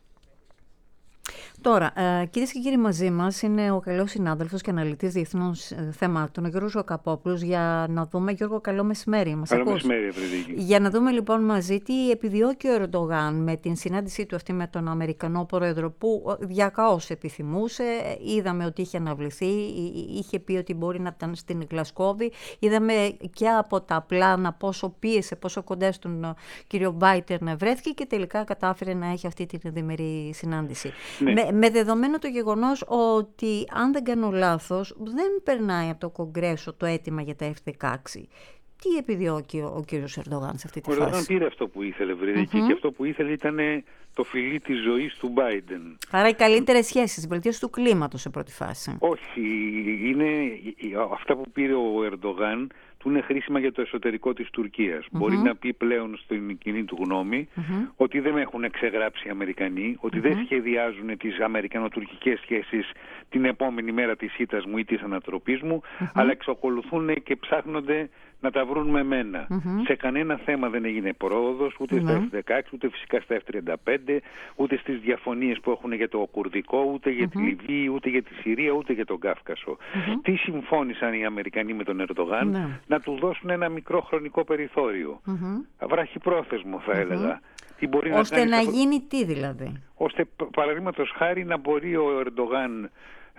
B: Τώρα, κυρίες και κύριοι, μαζί μας είναι ο καλός συνάδελφος και αναλυτής διεθνών θεμάτων, ο Γιώργος Καπόπουλος, για να δούμε. Γιώργο, καλό μεσημέρι. Μας ακούς?
H: Καλό μεσημέρι, Ευρυδίκη.
B: Για να δούμε λοιπόν μαζί τι επιδιώκει ο Ερντογάν με την συνάντησή του αυτή με τον Αμερικανό πρόεδρο, που διακαώς επιθυμούσε. Είδαμε ότι είχε αναβληθεί, είχε πει ότι μπορεί να ήταν στην Γλασκόβη. Είδαμε και από τα πλάνα πόσο πίεσε, πόσο κοντά στον κύριο Μπάιντεν βρέθηκε και τελικά κατάφερε να έχει αυτή τη διμερή συνάντηση.
H: Ναι.
B: Με δεδομένο το γεγονός ότι, αν δεν κάνω λάθος, δεν περνάει από το Κογκρέσο το αίτημα για τα F-16. Τι επιδιώκει ο κύριος Ερντογάν σε αυτή τη φάση?
H: Ο Ερντογάν πήρε αυτό που ήθελε, Βρυδίκη, και αυτό που ήθελε ήταν το φιλί της ζωής του Biden.
B: Άρα οι καλύτερες σχέσεις, η βελτίωση του κλίματος σε πρώτη φάση.
H: Όχι, αυτά που πήρε ο Ερντογάν του είναι χρήσιμα για το εσωτερικό της Τουρκίας. Μπορεί να πει πλέον στην κοινή του γνώμη ότι δεν έχουν ξεγράψει οι Αμερικανοί, ότι δεν σχεδιάζουν τις αμερικανοτουρκικές σχέσεις την επόμενη μέρα της ήττας μου ή της ανατροπής μου, αλλά εξακολουθούν και ψάχνονται να τα βρουν με μένα. Σε κανένα θέμα δεν έγινε πρόοδος, ούτε στα F-16, ούτε φυσικά στα F-35, ούτε στις διαφωνίες που έχουν για το Κουρδικό, ούτε για τη Λιβύη, ούτε για τη Συρία, ούτε για τον Κάφκασο. Τι συμφώνησαν οι Αμερικανοί με τον Ερντογάν? Να του δώσουν ένα μικρό χρονικό περιθώριο. Βραχυπρόθεσμο θα έλεγα.
B: Ώστε να γίνει τι δηλαδή?
H: Ώστε παραδείγματος χάρη να μπορεί ο Ερντογάν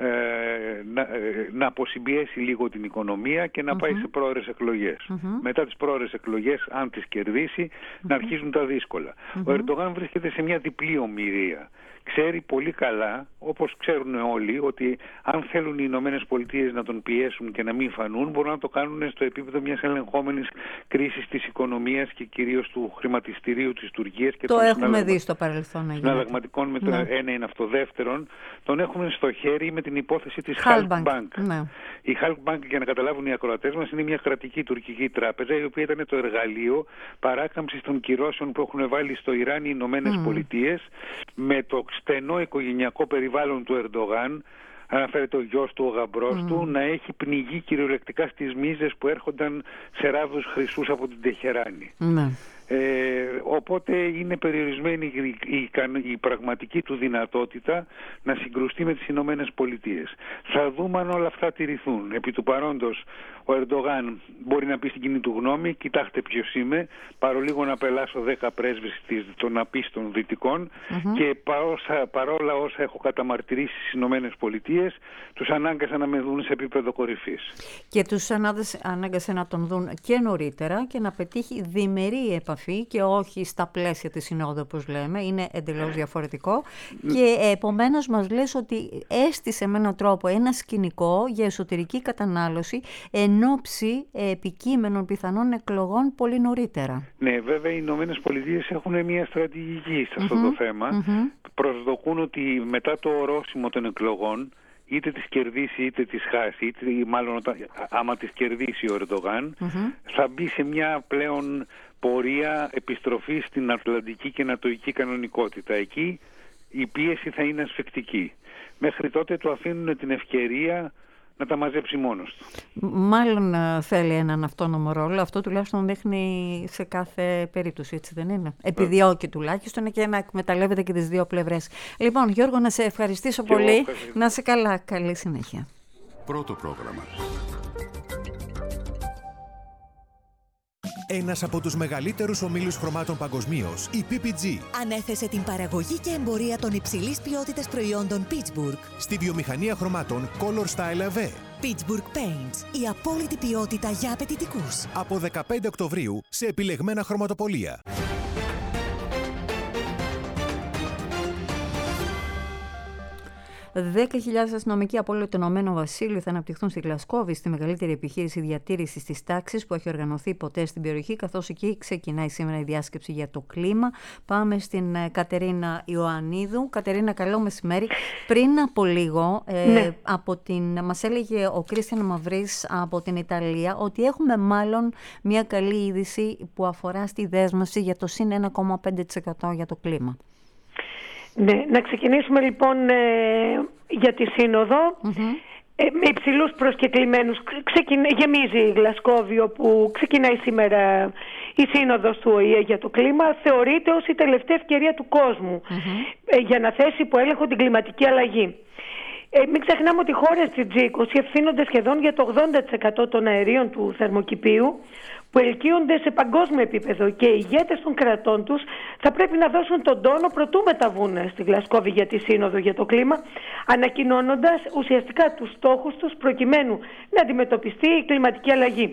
H: να αποσυμπιέσει λίγο την οικονομία και να πάει σε πρόορες εκλογές. Μετά τις πρόορες εκλογές, αν τις κερδίσει, να αρχίζουν τα δύσκολα. Ο Ερντογάν βρίσκεται σε μια διπλή ομηρία. ξέρει πολύ καλά, όπως ξέρουν όλοι, ότι αν θέλουν οι Ηνωμένες Πολιτείες να τον πιέσουν και να μην φανούν, μπορούν να το κάνουν στο επίπεδο μιας ελεγχόμενης κρίσης της οικονομίας και κυρίως του χρηματιστηρίου της Τουρκίας. Και
B: το έχουμε δει στο παρελθόν.
H: Συναλλαγματικών με το ένα είναι αυτό. Δεύτερον, τον έχουμε στο χέρι με την υπόθεση της Halkbank.
B: Ναι.
H: Η Halkbank, για να καταλάβουν οι ακροατές μας, είναι μια κρατική τουρκική τράπεζα, η οποία ήταν το εργαλείο παράκαμψης των κυρώσεων που έχουν βάλει στο Ιράν οι Ηνωμένες Πολιτείες, με το στενό οικογενειακό περιβάλλον του Ερντογάν. Αναφέρεται ο γιος του, ο γαμπρός του, να έχει πνιγεί κυριολεκτικά στις μίζες που έρχονταν σε ράβδους χρυσούς από την Τεχεράνη. Οπότε είναι περιορισμένη η πραγματική του δυνατότητα να συγκρουστεί με τις Ηνωμένες Πολιτείες. Θα δούμε αν όλα αυτά τηρηθούν. Επί του παρόντος, ο Ερντογάν μπορεί να πει στην κοινή του γνώμη: κοιτάξτε ποιος είμαι, παρολίγο να πελάσω 10 πρέσβεις των απίστων δυτικών και παρόλα όσα έχω καταμαρτυρήσει στις Ηνωμένες Πολιτείες, τους ανάγκασα να με δουν σε επίπεδο κορυφής.
B: Και τους ανάγκασε να τον δουν και νωρίτερα και να πετύχει διμερή επαφή και όχι στα πλαίσια της συνόδου, όπως λέμε. Είναι εντελώς διαφορετικό. Και επομένως μας λες ότι έστησε με έναν τρόπο ένα σκηνικό για εσωτερική κατανάλωση εν ώψη επικείμενων πιθανών εκλογών πολύ νωρίτερα.
H: Ναι, βέβαια οι Ηνωμένες Πολιτείες έχουν μια στρατηγική σε αυτό το θέμα. Προσδοκούν ότι μετά το ορόσημο των εκλογών, είτε τις κερδίσει είτε τις χάσει, είτε μάλλον άμα τις κερδίσει ο Ερντογάν, θα μπει σε μια πλέον πορεία επιστροφής στην ατλαντική και νατοϊκή κανονικότητα. Εκεί η πίεση θα είναι ασφικτική. Μέχρι τότε του αφήνουν την ευκαιρία να τα μαζέψει μόνος του.
B: Μάλλον θέλει έναν αυτόνομο ρόλο. Αυτό τουλάχιστον δείχνει σε κάθε περίπτωση, έτσι δεν είναι? Επιδιώκει τουλάχιστον και να εκμεταλλεύεται και τις δύο πλευρές. Λοιπόν, Γιώργο, να σε ευχαριστήσω πολύ. Να είσαι καλά. Καλή συνέχεια.
A: Πρώτο πρόγραμμα. Ένας από τους μεγαλύτερους ομίλους χρωμάτων παγκοσμίως, η PPG,
I: ανέθεσε την παραγωγή και εμπορία των υψηλής ποιότητας προϊόντων Pittsburgh
A: στη βιομηχανία χρωμάτων Color Style AV.
I: Pittsburgh Paints, η απόλυτη ποιότητα για απαιτητικούς.
A: Από 15 Οκτωβρίου σε επιλεγμένα χρωματοπωλεία.
B: 10.000 αστυνομικοί από όλο το Ηνωμένο Βασίλειο θα αναπτυχθούν στη Γλασκόβη, στη μεγαλύτερη επιχείρηση διατήρησης της τάξης που έχει οργανωθεί ποτέ στην περιοχή, καθώς εκεί ξεκινάει σήμερα η διάσκεψη για το κλίμα. Πάμε στην Κατερίνα Ιωαννίδου. Κατερίνα, καλό μεσημέρι. Πριν από λίγο, μας έλεγε ο Κρίστιαν Μαυρής από την Ιταλία ότι έχουμε μάλλον μια καλή είδηση που αφορά στη δέσμευση για το συν 1,5% για το κλίμα.
J: Ναι, να ξεκινήσουμε λοιπόν για τη Σύνοδο. Με υψηλούς προσκεκλημένους. Γεμίζει η Γλασκόβη, όπου ξεκινάει σήμερα η Σύνοδος του ΟΗΕ για το κλίμα. Θεωρείται ως η τελευταία ευκαιρία του κόσμου για να θέσει υπό έλεγχο την κλιματική αλλαγή. Μην ξεχνάμε ότι οι χώρες της G20 ευθύνονται σχεδόν για το 80% των αερίων του θερμοκηπίου που ελκύονται σε παγκόσμιο επίπεδο, και οι ηγέτες των κρατών τους θα πρέπει να δώσουν τον τόνο προτού μεταβούν στη Γλασκόβη για τη Σύνοδο για το κλίμα, ανακοινώνοντας ουσιαστικά τους στόχους τους προκειμένου να αντιμετωπιστεί η κλιματική αλλαγή.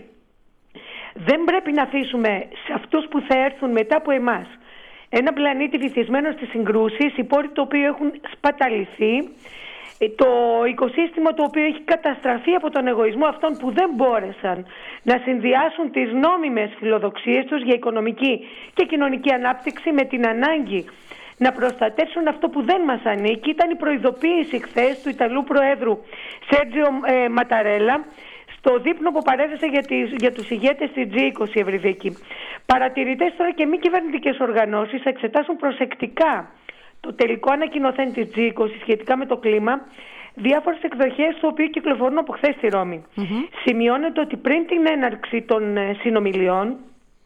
J: Δεν πρέπει να αφήσουμε σε αυτούς που θα έρθουν μετά από εμάς ένα πλανήτη βυθισμένο στις συγκρούσεις, οι πόροι του οποίου έχουν σπαταληθεί, το οικοσύστημα το οποίο έχει καταστραφεί από τον εγωισμό αυτών που δεν μπόρεσαν να συνδυάσουν τις νόμιμες φιλοδοξίες τους για οικονομική και κοινωνική ανάπτυξη με την ανάγκη να προστατεύσουν αυτό που δεν μας ανήκει. Ήταν η προειδοποίηση χθες του Ιταλού Προέδρου Σέρτζιο Ματαρέλα στο δείπνο που παρέθεσε για τους ηγέτες της G20, Ευρυδίκη. Παρατηρητές τώρα και μη κυβερνητικές οργανώσεις θα εξετάσουν προσεκτικά το τελικό ανακοινωθέν της G20 σχετικά με το κλίμα, διάφορες εκδοχές του οποίου κυκλοφορούν από χθες στη Ρώμη. Σημειώνεται ότι πριν την έναρξη των συνομιλιών,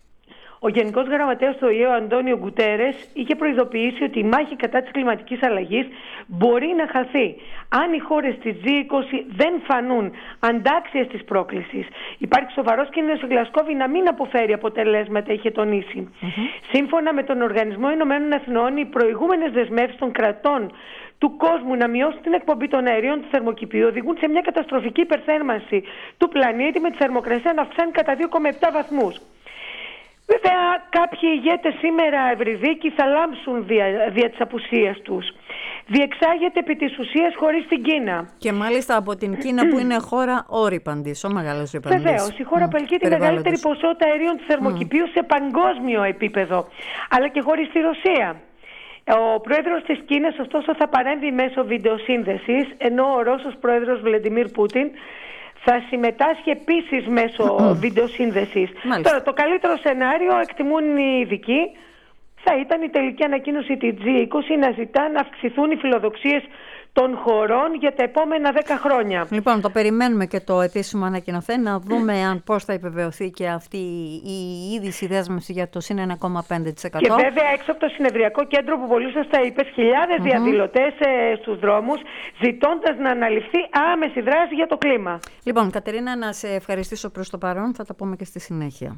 J: ο Γενικός Γραμματέας του ΟΗΕ, ο Αντώνιο Γκουτέρες, είχε προειδοποιήσει ότι η μάχη κατά της κλιματικής αλλαγής μπορεί να χαθεί αν οι χώρες της G20 δεν φανούν αντάξιες της πρόκλησης. Υπάρχει σοβαρός κίνδυνος η Γλασκόβη να μην αποφέρει αποτελέσματα, είχε τονίσει. Σύμφωνα με τον Οργανισμό Ηνωμένων Εθνών, οι προηγούμενες δεσμεύσεις των κρατών του κόσμου να μειώσουν την εκπομπή των αερίων του θερμοκηπίου οδηγούν σε μια καταστροφική υπερθέρμανση του πλανήτη, με τη θερμοκρασία να αυξάνει κατά 2,7 βαθμούς. Βέβαια, κάποιοι ηγέτες σήμερα, Ευρυδίκη, θα λάμψουν δια της απουσίας τους. διεξάγεται επί της ουσίας χωρίς την Κίνα.
B: Και μάλιστα από την Κίνα που είναι χώρα όρυπαντης, ο μεγάλος ρηπαντής.
J: Βεβαίως, η χώρα απελκύει τη μεγαλύτερη ποσότητα αερίων του θερμοκηπίου σε παγκόσμιο επίπεδο, αλλά και χωρίς τη Ρωσία. Ο πρόεδρος της Κίνας, ωστόσο, θα παρέμβει μέσω βιντεοσύνδεσης, ενώ ο Ρώσος πρόεδρος Βλαντιμίρ Πούτιν θα συμμετάσχει επίσης μέσω βιντεοσύνδεσης. Τώρα, το καλύτερο σενάριο, εκτιμούν οι ειδικοί, θα ήταν η τελική ανακοίνωση της G20 να ζητά να αυξηθούν οι φιλοδοξίες των χωρών για τα επόμενα 10 χρόνια.
B: Λοιπόν, το περιμένουμε και το επίσημο ανακοινωθέν, να δούμε αν πώς θα επιβεβαιωθεί και αυτή η είδηση δέσμευση για το συν 1,5%.
J: Και βέβαια έξω από το συνεδριακό κέντρο που πολύ σωστά είπες, χιλιάδες διαδηλωτές στους δρόμους, ζητώντας να αναλυφθεί άμεση δράση για το κλίμα.
B: Λοιπόν, Κατερίνα, να σε ευχαριστήσω προς το παρόν, θα τα πούμε και στη συνέχεια.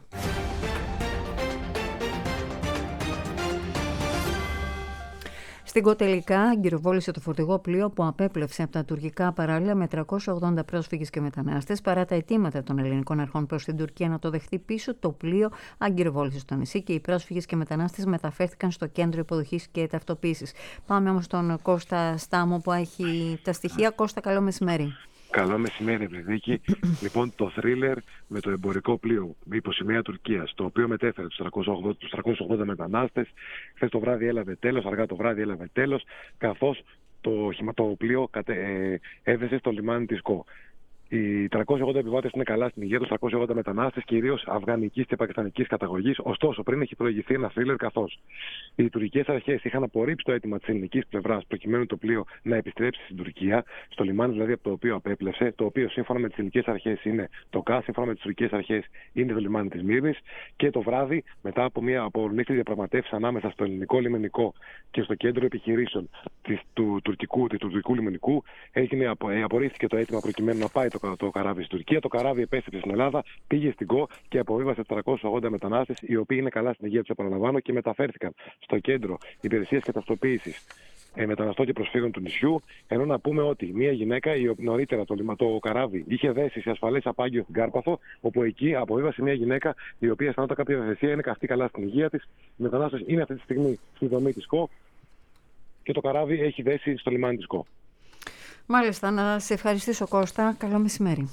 B: Στην Κοτελικά αγκυροβόλησε το φορτηγό πλοίο που απέπλευσε από τα τουρκικά παράλια με 380 πρόσφυγες και μετανάστες. Παρά τα αιτήματα των ελληνικών αρχών προς την Τουρκία να το δεχτεί πίσω, το πλοίο αγκυροβόλησε στο νησί και οι πρόσφυγες και μετανάστες μεταφέρθηκαν στο κέντρο υποδοχής και ταυτοποίησης. Πάμε όμως στον Κώστα Στάμο που έχει τα στοιχεία. Κώστα, καλό μεσημέρι.
K: Καλό μεσημέρι, Ευρυδίκη. Λοιπόν, το θρίλερ με το εμπορικό πλοίο με υποσημαία Τουρκίας, το οποίο μετέφερε τους 380 μετανάστες. Χθες το βράδυ έλαβε τέλος, αργά το βράδυ έλαβε τέλος, καθώς το πλοίο έδεσε στο λιμάνι της Κο. Οι 380 επιβάτες είναι καλά στην υγεία τους, 380 μετανάστες, κυρίως αφγανικής και πακιστανικής καταγωγής. Ωστόσο, πριν έχει προηγηθεί ένα θρίλερ, καθώς οι τουρκικές αρχές είχαν απορρίψει το αίτημα της ελληνικής πλευράς προκειμένου το πλοίο να επιστρέψει στην Τουρκία, στο λιμάνι δηλαδή από το οποίο απέπλευσε, το οποίο σύμφωνα με τις ελληνικές αρχές είναι το ΚΑ, σύμφωνα με τις τουρκικές αρχές είναι το λιμάνι της Μύρνης. Και το βράδυ, μετά από μια απορνήθη διαπραγματεύση ανάμεσα στο ελληνικό λιμενικό και στο κέντρο επιχειρήσεων του τουρκικού λιμενικού, απορρίφθηκε το αίτημα προκειμένου να πάει το καράβι στην Τουρκία. Το καράβι επέστρεψε στην Ελλάδα, πήγε στην ΚΟ και αποβίβασε 380 μετανάστες, οι οποίοι είναι καλά στην υγεία τους, επαναλαμβάνω, και μεταφέρθηκαν στο κέντρο υπηρεσίας και ταυτοποίησης μεταναστών και προσφύγων του νησιού. Ενώ να πούμε ότι μια γυναίκα, νωρίτερα το καράβι είχε δέσει σε ασφαλές απάγγιο στην Κάρπαθο, όπου εκεί αποβίβασε μια γυναίκα η οποία αισθανόταν κάποια ευαισθησία, είναι καυτή καλά στην υγεία της. Οι μετανάστες είναι αυτή τη στιγμή στη δομή της ΚΟ και το καράβι έχει δέσει στο λιμάνι της ΚΟ.
B: Μάλιστα, να σε ευχαριστήσω, Κώστα. Καλό μεσημέρι.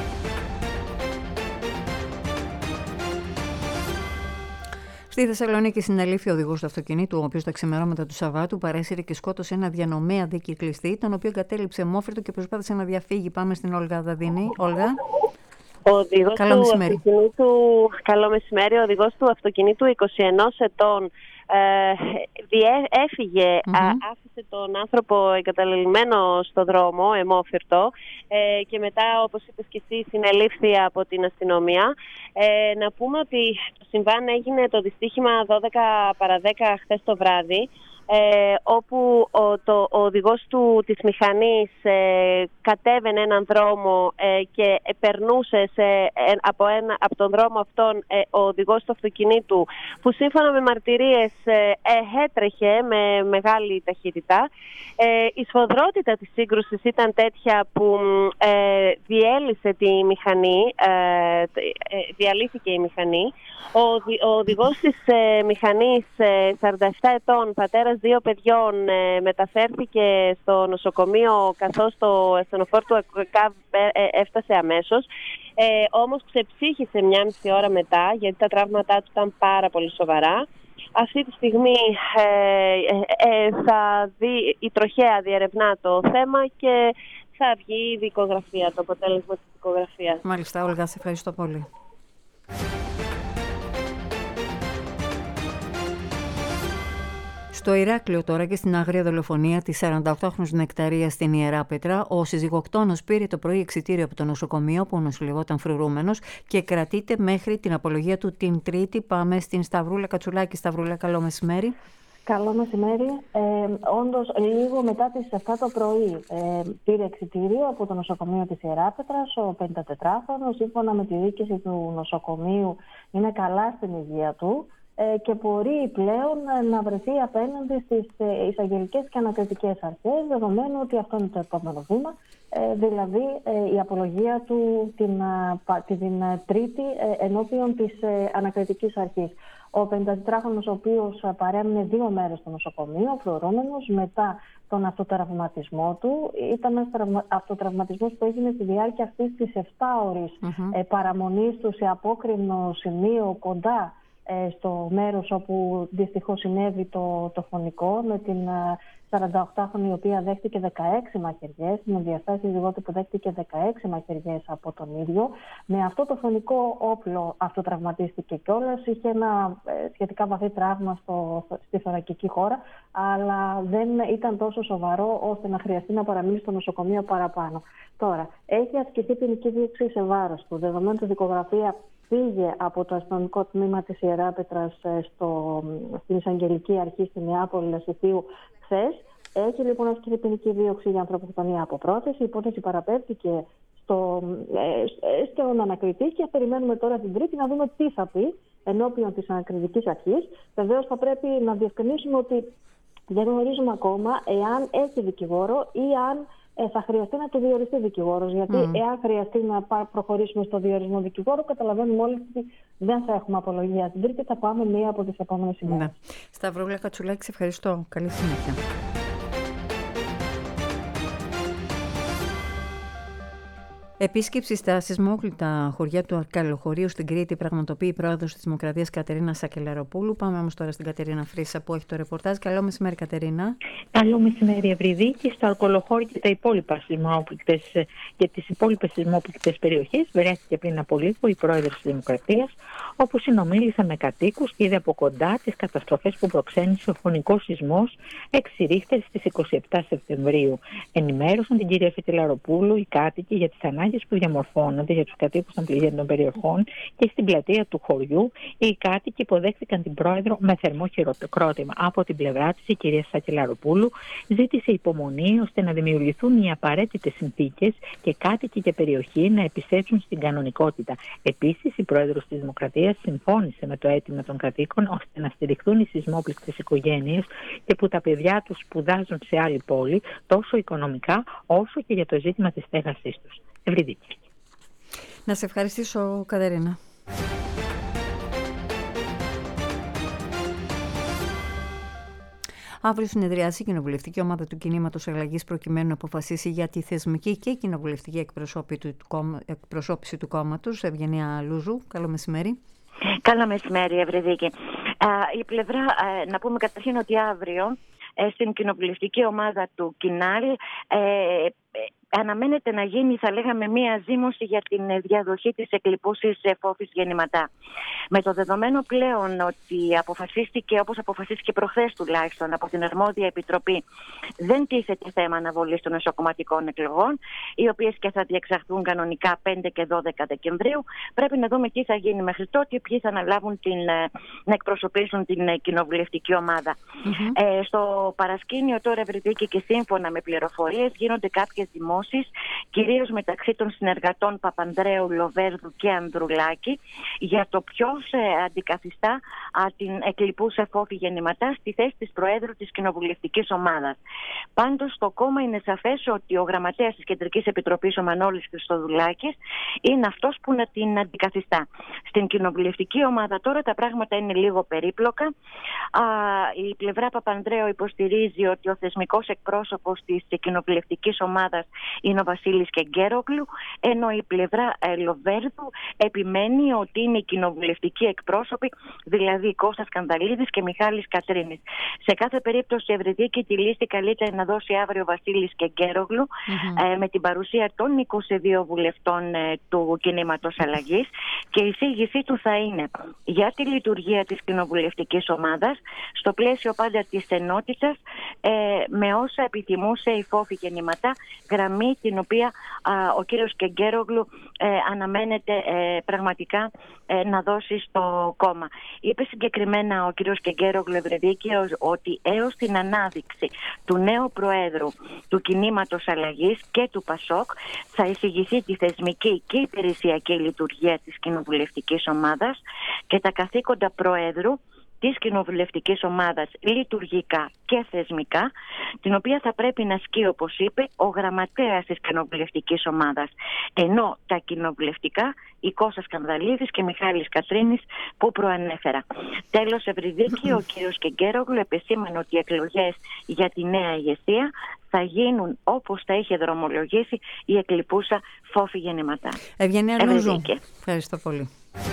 B: Στη Θεσσαλονίκη συνελήφθη ο οδηγός του αυτοκινήτου, ο οποίος τα ξημερώματα του Σαββάτου παρέσυρε και σκότωσε ένα διανομέα δικυκλιστή, τον οποίο κατέληψε μόφυρτο και προσπάθησε να διαφύγει. Πάμε στην Όλγα Δαδίνη. Όλγα.
L: Ο οδηγός του αυτοκινήτου, καλό μεσημέρι, ο οδηγός του αυτοκινήτου 21 ετών έφυγε, άφησε τον άνθρωπο εγκαταλελειμμένο στο δρόμο, αιμόφυρτο, και μετά, όπως είπες και εσύ, συνελήφθη από την αστυνομία. Να πούμε ότι το συμβάν έγινε το δυστύχημα 12 παρά 10 χθες το βράδυ, όπου ο οδηγός της μηχανής κατέβαινε έναν δρόμο και περνούσε από τον δρόμο αυτόν ο οδηγός του αυτοκινήτου, που σύμφωνα με μαρτυρίες έτρεχε με μεγάλη ταχύτητα. Η σφοδρότητα της σύγκρουσης ήταν τέτοια που διέλυσε τη μηχανή, διαλύθηκε η μηχανή. Ο οδηγός της μηχανής, 47 ετών, πατέρας 2 παιδιών, μεταφέρθηκε στο νοσοκομείο, καθώς το ασθενοφόρο του ΑΚΑΒ έφτασε αμέσως. Όμως ξεψύχησε 1,5 ώρα μετά, γιατί τα τραύματά του ήταν πάρα πολύ σοβαρά. Αυτή τη στιγμή η τροχέα διερευνά το θέμα και θα βγει η δικογραφία, το αποτέλεσμα της δικογραφίας.
B: Μάλιστα, Όλγα, σε ευχαριστώ πολύ. Στο Ηράκλειο τώρα και στην άγρια δολοφονία της 48χρονης Νεκταρίας στην Ιερά Πέτρα, ο συζυγοκτόνος πήρε το πρωί εξιτήριο από το νοσοκομείο που νοσηλευόταν φρουρούμενος και κρατείται μέχρι την απολογία του την Τρίτη. Πάμε στην Σταυρούλα Κατσουλάκη. Σταυρούλα, καλό μεσημέρι.
M: Καλό μεσημέρι. Όντως, λίγο μετά τις 7 το πρωί πήρε εξιτήριο από το νοσοκομείο της Ιερά Πέτρας ο 54χρονος. Σύμφωνα με τη διοίκηση του νοσοκομείου, είναι καλά στην υγεία του και μπορεί πλέον να βρεθεί απέναντι στις εισαγγελικές και ανακριτικές αρχές, δεδομένου ότι αυτό είναι το επόμενο βήμα, δηλαδή η απολογία του την Τρίτη ενώπιον της ανακριτικής αρχής. Ο 54χρονος, ο οποίος παρέμεινε 2 μέρες στο νοσοκομείο, φρουρούμενος, μετά τον αυτοτραυματισμό του. Ήταν ένας αυτοτραυματισμός που έγινε στη διάρκεια αυτής της 7ωρης παραμονής του σε απόκρημνο σημείο κοντά στο μέρος όπου δυστυχώς συνέβη το φωνικό, με την 48χρονη η οποία δέχτηκε 16 μαχαιριές, με διαστάσεις ζυγότου που δέχτηκε 16 μαχαιριές από τον ίδιο. Με αυτό το φωνικό όπλο αυτοτραυματίστηκε κιόλας, είχε ένα σχετικά βαθύ τραύμα στη θωρακική χώρα, αλλά δεν ήταν τόσο σοβαρό ώστε να χρειαστεί να παραμείνει στο νοσοκομείο παραπάνω. Τώρα, έχει ασκηθεί ποινική δίωξη σε βάρος του, δεδομένου ότι η δικογραφία πήγε από το αστυνομικό τμήμα της Ιεράπετρας στην Εισαγγελική Αρχή στη Νεάπολη Λασιθίου χθες. Έχει λοιπόν ασκηθεί ποινική δίωξη για ανθρωποκτονία από πρόθεση. Η υπόθεση παραπέμφθηκε στον ανακριτή και περιμένουμε τώρα την Τρίτη να δούμε τι θα πει ενώπιον της ανακριτικής αρχής. Βεβαίως θα πρέπει να διευκρινίσουμε ότι δεν γνωρίζουμε ακόμα εάν έχει δικηγόρο ή αν θα χρειαστεί να του διοριστεί δικηγόρος. Γιατί εάν χρειαστεί να προχωρήσουμε στο διορισμό δικηγόρου, καταλαβαίνουμε όλοι ότι δεν θα έχουμε απολογία την Τρίτη, θα πάμε μία από τις επόμενες ημέρες.
B: Ναι. Σταυρούλα Κατσουλάκη, σε ευχαριστώ. Καλή συνέχεια. Επίσκεψη στα σεισμόκλητα χωριά του Αρκαλοχωρίου στην Κρήτη πραγματοποιεί η πρόεδρος της Δημοκρατίας Κατερίνα Σακελαροπούλου. Πάμε όμως τώρα στην Κατερίνα Φρύσα που έχει το ρεπορτάζ. Καλό μεσημέρι, Κατερίνα.
N: Καλό μεσημέρι, Ευρυδίκη. Στο Αρκαλοχώρι και τις υπόλοιπες σεισμόπληκτες περιοχές βρέθηκε πριν από λίγο η πρόεδρος της Δημοκρατίας, όπου συνομίλησε με κατοίκους και είδε από κοντά τις καταστροφές που προξένησε ο φωνικός σεισμός 6 Ρίχτερ στις 27 Σεπτεμβρίου. Ενημέρωσαν την κυρία Σακελαροπούλου οι κάτοικοι για τις ανάγκες που διαμορφώνονται για τους κατοίκους των πληγέντων περιοχών, και στην πλατεία του χωριού οι κάτοικοι υποδέχθηκαν την πρόεδρο με θερμό χειροκρότημα. Από την πλευρά της, η κυρία Σακελαροπούλου ζήτησε υπομονή ώστε να δημιουργηθούν οι απαραίτητες συνθήκες και κάτοικοι και περιοχή να επιστρέψουν στην κανονικότητα. Επίσης, η πρόεδρος της Δημοκρατίας συμφώνησε με το αίτημα των κατοίκων ώστε να στηριχθούν οι σεισμόπληκτες οικογένειες και που τα παιδιά τους σπουδάζουν σε άλλη πόλη, τόσο οικονομικά όσο και για το ζήτημα της στέγασής τους. Ευρυδίκη.
B: Να σε ευχαριστήσω, Κατερίνα. Αύριο συνεδριάσει η κοινοβουλευτική ομάδα του Κινήματος Αλλαγής προκειμένου να αποφασίσει για τη θεσμική και κοινοβουλευτική εκπροσώπηση του κόμματος. Ευγενία Λούζου, καλό μεσημέρι.
O: Καλό μεσημέρι, Ευρυδίκη. Η πλευρά, να πούμε καταρχήν ότι αύριο στην κοινοβουλευτική ομάδα του Κινάλ αναμένεται να γίνει, θα λέγαμε, μία ζήμωση για την διαδοχή της εκλειπούσης φόφης γεννηματά. Με το δεδομένο πλέον ότι αποφασίστηκε, όπως αποφασίστηκε προχθές τουλάχιστον από την αρμόδια επιτροπή, δεν τίθεται θέμα αναβολής των εσωκομματικών εκλογών, οι οποίες και θα διεξαχθούν κανονικά 5 και 12 Δεκεμβρίου. Πρέπει να δούμε τι θα γίνει μέχρι τότε, ποιοι θα αναλάβουν να εκπροσωπήσουν την κοινοβουλευτική ομάδα. Στο παρασκήνιο τώρα, Ευρυδίκη, και σύμφωνα με πληροφορίες, γίνονται κάποιες δημόσεις, κυρίως μεταξύ των συνεργατών Παπανδρέου, Λοβέρδου και Ανδρουλάκη, για το ποιος αντικαθιστά την εκλειπούσα φόφη γεννηματά στη θέση της Προέδρου της κοινοβουλευτικής ομάδας. Πάντως, στο κόμμα είναι σαφές ότι ο γραμματέας της Κεντρικής Επιτροπής, ο Μανώλης Χριστοδουλάκης, είναι αυτός που να την αντικαθιστά. Στην κοινοβουλευτική ομάδα τώρα τα πράγματα είναι λίγο περίπλοκα. Η πλευρά Παπανδρέου υποστηρίζει ότι ο θεσμικός εκπρόσωπος της κοινοβουλευτικής ομάδας είναι ο Βασίλης Κεγκέρογλου, ενώ η πλευρά Λοβέρδου επιμένει ότι είναι οι κοινοβουλευτικοί εκπρόσωποι, δηλαδή Κώστας Κανδαλίδης και Μιχάλης Κατρίνης. Σε κάθε περίπτωση, Ευρυδίκη, τη λίστη καλύτερα να δώσει αύριο ο Βασίλης Κεγκέρογλου, με την παρουσία των 22 βουλευτών του Κινήματος Αλλαγής, και η εισήγησή του θα είναι για τη λειτουργία της κοινοβουλευτικής ομάδας στο πλαίσιο πάντα της ενότητας, με όσα επιθυμούσε η φόφη γεννηματά, γραμμή την οποία ο κύριος Κεγκέρογλου αναμένεται πραγματικά να δώσει στο κόμμα. Είπε συγκεκριμένα ο κύριος Κεγκέρογλου, Ευρυδίκη, ότι έως την ανάδειξη του νέου Προέδρου του Κινήματος Αλλαγής και του ΠΑΣΟΚ θα εισηγηθεί τη θεσμική και υπηρεσιακή λειτουργία της κοινοβουλευτικής ομάδας και τα καθήκοντα Προέδρου της κοινοβουλευτικής ομάδας λειτουργικά και θεσμικά, την οποία θα πρέπει να ασκεί, όπως είπε, ο γραμματέας της κοινοβουλευτικής ομάδας. Ενώ τα κοινοβουλευτικά, η Κώστας Καμδαλίδης και Μιχάλης Κατρίνης που προανέφερα. Τέλος, Ευρυδίκη, ο κύριος Κεγκέρογλου επεσήμανε ότι οι εκλογές για τη νέα ηγεσία θα γίνουν όπως τα είχε δρομολογήσει η εκλειπούσα Φόφη Γεννηματά.
B: Ευγενία Λούζου, ευχαριστώ πολύ.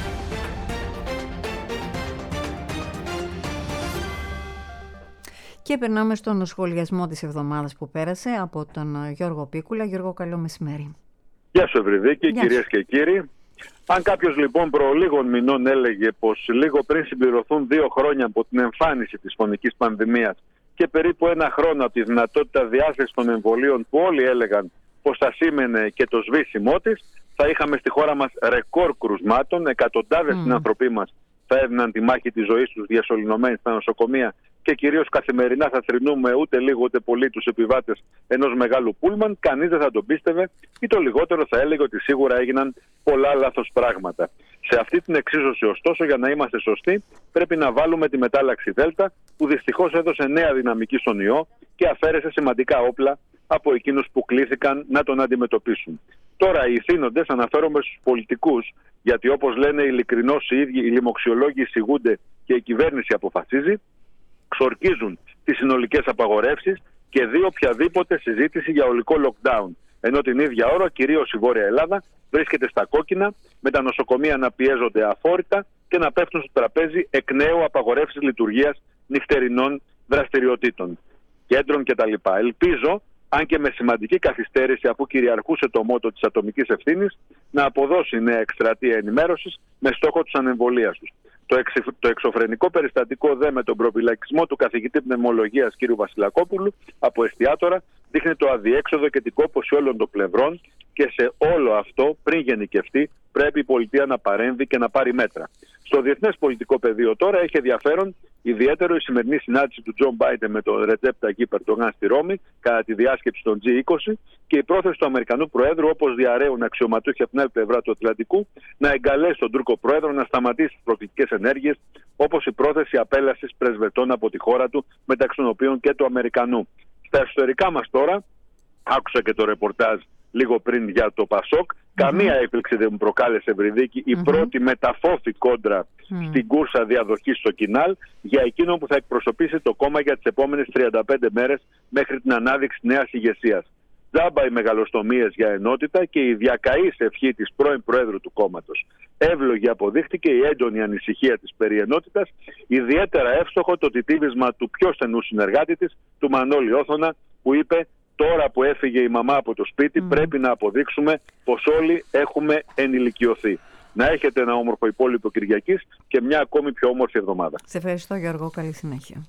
B: Και περνάμε στον σχολιασμό της εβδομάδας που πέρασε από τον Γιώργο Πίκουλα. Γιώργο, καλό μεσημέρι.
P: Γεια σου Ευρυδίκη, κυρίες και κύριοι. Αν κάποιος λοιπόν προ λίγων μηνών έλεγε πως λίγο πριν συμπληρωθούν 2 χρόνια από την εμφάνιση της φωνικής πανδημίας και περίπου 1 χρόνο από τη δυνατότητα διάθεσης των εμβολίων που όλοι έλεγαν πως θα σήμαινε και το σβήσιμό της, θα είχαμε στη χώρα μας ρεκόρ κρουσμάτων, εκατοντάδες συνανθρωποί μας θα έδιναν τη μάχη της ζωής τους διασωληνωμένοι στα νοσοκομεία και κυρίως καθημερινά θα θρηνούμε ούτε λίγο ούτε πολύ τους επιβάτες ενός μεγάλου πούλμαν, κανείς δεν θα τον πίστευε ή το λιγότερο θα έλεγε ότι σίγουρα έγιναν πολλά λάθος πράγματα. Σε αυτή την εξίσωση, ωστόσο, για να είμαστε σωστοί, πρέπει να βάλουμε τη μετάλλαξη Δέλτα, που δυστυχώς έδωσε νέα δυναμική στον ιό και αφαίρεσε σημαντικά όπλα από εκείνους που κλήθηκαν να τον αντιμετωπίσουν. Τώρα, οι ηθήνοντες, αναφέρομαι στους πολιτικούς, γιατί όπως λένε ειλικρινώς οι ίδιοι οι λοιμοξιολόγοι εισηγούνται και η κυβέρνηση αποφασίζει, ξορκίζουν τις συνολικές απαγορεύσεις και δει οποιαδήποτε συζήτηση για ολικό lockdown. Ενώ την ίδια ώρα, κυρίως η Βόρεια Ελλάδα βρίσκεται στα κόκκινα, με τα νοσοκομεία να πιέζονται αφόρητα και να πέφτουν στο τραπέζι εκ νέου απαγορεύσεις λειτουργίας νυχτερινών δραστηριοτήτων, κέντρων κτλ. Ελπίζω, αν και με σημαντική καθυστέρηση αφού κυριαρχούσε το μότο της ατομικής ευθύνης, να αποδώσει νέα εκστρατεία ενημέρωσης με στόχο τους ανεμβολίαστους. Το εξωφρενικό περιστατικό με τον προφυλακισμό του καθηγητή πνευμολογίας κ. Βασιλακόπουλου από εστιατόρα δείχνει το αδιέξοδο και την κόπωση όλων των πλευρών και σε όλο αυτό, πριν γενικευτεί, πρέπει η πολιτεία να παρέμβει και να πάρει μέτρα. Στο διεθνές πολιτικό πεδίο τώρα έχει ενδιαφέρον ιδιαίτερο η σημερινή συνάντηση του Τζον Μπάιντεν με τον Ρετζέπ Ταγίπ Ερντογάν στη Ρώμη κατά τη διάσκεψη των G20 και η πρόθεση του Αμερικανού Προέδρου, όπως διαρρέουν αξιωματούχοι από την άλλη πλευρά του Ατλαντικού, να εγκαλέσει τον Τούρκο Πρόεδρο να σταματήσει τις προκλητικές ενέργειες, όπως η πρόθεση απέλασης πρεσβετών από τη χώρα του, μεταξύ των οποίων και του Αμερικανού. Στα εσωτερικά μας τώρα, άκουσα και το ρεπορτάζ λίγο πριν για το Πασόκ. Καμία έκπληξη δεν μου προκάλεσε, Ευρυδίκη, η πρώτη μεταφόφη κόντρα στην κούρσα διαδοχής στο Κινάλ για εκείνο που θα εκπροσωπήσει το κόμμα για τις επόμενες 35 μέρες μέχρι την ανάδειξη νέας ηγεσίας. Τζάμπα οι μεγαλοστομίες για ενότητα και η διακαής ευχή της πρώην Προέδρου του κόμματος. Εύλογη αποδείχτηκε η έντονη ανησυχία της περί ενότητας, ιδιαίτερα εύστοχο το τιτίβισμα του πιο στενού συνεργάτη της, του Μανώλη Όθωνα, που είπε: τώρα που έφυγε η μαμά από το σπίτι, πρέπει να αποδείξουμε πως όλοι έχουμε ενηλικιωθεί. Να έχετε ένα όμορφο υπόλοιπο Κυριακής και μια ακόμη πιο όμορφη εβδομάδα.
B: Σε ευχαριστώ, Γιώργο. Καλή συνέχεια.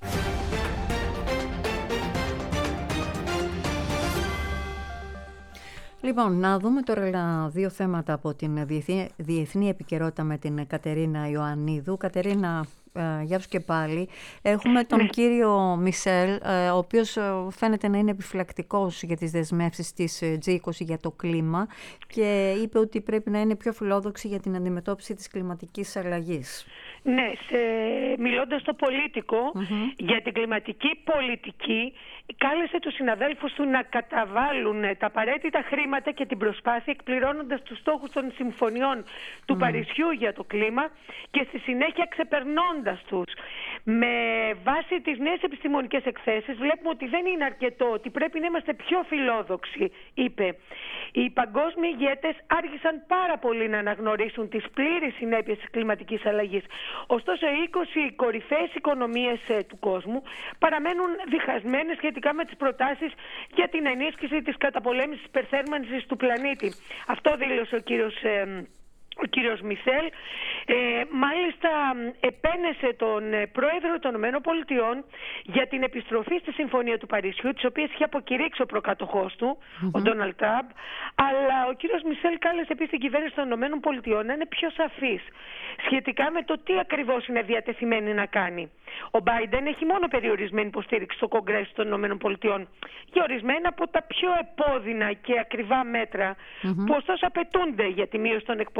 B: Λοιπόν, να δούμε τώρα 2 θέματα από την διεθνή επικαιρότητα με την Κατερίνα Ιωαννίδου. Κατερίνα, γεια σου και πάλι. Έχουμε τον κύριο Μισελ, ο οποίος φαίνεται να είναι επιφυλακτικός για τις δεσμεύσεις της G20 για το κλίμα και είπε ότι πρέπει να είναι πιο φιλόδοξη για την αντιμετώπιση της κλιματικής αλλαγής.
J: Ναι, μιλώντας στο Πολίτικο για την κλιματική πολιτική, κάλεσε τους συναδέλφους του να καταβάλουν τα απαραίτητα χρήματα και την προσπάθεια εκπληρώνοντας τους στόχους των συμφωνιών του Παρισιού για το κλίμα και στη συνέχεια ξεπερνώντας τους. Με βάση τις νέες επιστημονικές εκθέσεις βλέπουμε ότι δεν είναι αρκετό, ότι πρέπει να είμαστε πιο φιλόδοξοι, είπε. Οι παγκόσμιοι ηγέτες άρχισαν πάρα πολύ να αναγνωρίσουν τις πλήρεις συνέπειες της κλιματικής αλλαγής. Ωστόσο, οι 20 κορυφαίες οικονομίες του κόσμου παραμένουν διχασμένες σχετικά με τις προτάσεις για την ενίσχυση της καταπολέμησης της υπερθέρμανσης του πλανήτη. Αυτό δήλωσε ο κύριος Μισελ. Μάλιστα επένεσε τον πρόεδρο των ΗΠΑ για την επιστροφή στη Συμφωνία του Παρισιού, τις οποίες είχε αποκηρύξει ο προκατοχός του, ο Ντόναλντ Τραμπ, αλλά ο κύριος Μισελ κάλεσε επίσης την κυβέρνηση των ΗΠΑ να είναι πιο σαφής σχετικά με το τι ακριβώς είναι διατεθειμένη να κάνει. Ο Μπάιντεν έχει μόνο περιορισμένη υποστήριξη στο Κογκρέσο των ΗΠΑ για ορισμένα από τα πιο επώδυνα και ακριβά μέτρα που ωστόσο απαιτούνται για τη μείωση των εκπομπών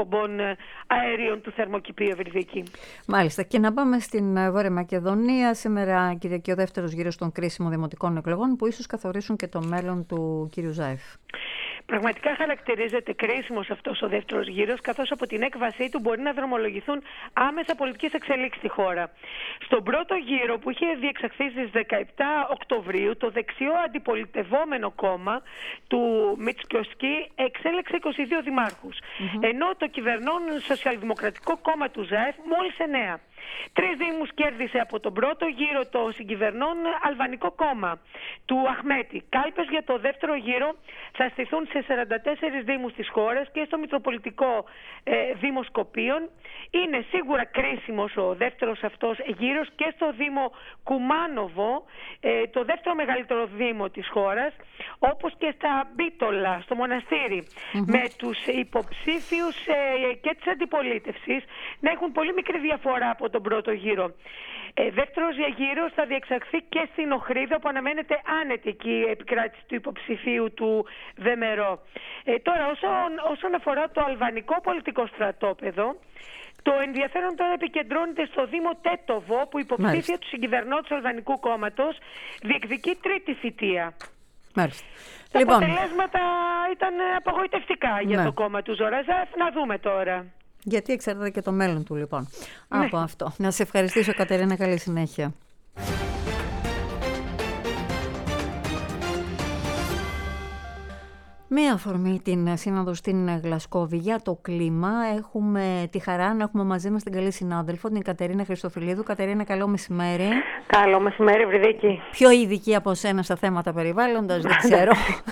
J: αερίων του θερμοκηπίου, Ευρυδίκη.
B: Μάλιστα. Και να πάμε στην Βόρεια Μακεδονία. Σήμερα, Κυριακή, ο δεύτερος γύρος των κρίσιμων δημοτικών εκλογών που ίσως καθορίσουν και το μέλλον του κύριου Ζάεφ.
J: Πραγματικά χαρακτηρίζεται κρίσιμος αυτός ο δεύτερος γύρος, καθώς από την έκβασή του μπορεί να δρομολογηθούν άμεσα πολιτικές εξελίξεις στη χώρα. Στον πρώτο γύρο που είχε διεξαχθεί στις 17 Οκτωβρίου, το δεξιό αντιπολιτευόμενο κόμμα του Μητσοτσκι εξέλεξε 22 δημάρχους, ενώ το κυβερνών Σοσιαλδημοκρατικό κόμμα του Ζάεφ μόλις 9. 3 δήμους κέρδισε από τον πρώτο γύρο το συγκυβερνών Αλβανικό κόμμα του Αχμέτη. Κάλπες για το δεύτερο γύρο θα στηθούν σε 44 δήμους της χώρας και στο Μητροπολιτικό Δήμο Σκοπίων. Είναι σίγουρα κρίσιμος ο δεύτερος αυτός γύρος και στο Δήμο Κουμάνοβο, το δεύτερο μεγαλύτερο δήμο της χώρας, όπως και στα Μπίτολα, στο Μοναστήρι, με τους υποψήφιους και της αντιπολίτευσης να έχουν πολύ μικρή διαφορά από τον πρώτο γύρο. Δεύτερος γύρος θα διεξαχθεί και στην Οχρίδα, που αναμένεται άνετη εκεί η επικράτηση του υποψηφίου του Δεμερό. Τώρα, όσον αφορά το αλβανικό πολιτικό στρατόπεδο, το ενδιαφέρον τώρα επικεντρώνεται στο Δήμο Τέτοβο, που υποψήφια του συγκυβερνώ του Αλβανικού κόμματος διεκδικεί τρίτη θητεία.
B: Μάλιστα.
J: Τα αποτελέσματα ήταν απογοητευτικά για το κόμμα του Ζοραζάεφ. Να δούμε τώρα.
B: Γιατί εξαρτάται και το μέλλον του, λοιπόν, από αυτό. Να σε ευχαριστήσω, Κατερίνα. Καλή συνέχεια. Με αφορμή την σύνοδο στην Γλασκόβη για το κλίμα, έχουμε τη χαρά να έχουμε μαζί μας την καλή συνάδελφο, την Κατερίνα Χριστοφιλίδου. Κατερίνα, καλό μεσημέρι.
Q: Καλό μεσημέρι, Ευρυδίκη.
B: Πιο ειδική από σένα στα θέματα περιβάλλοντος, δεν ξέρω.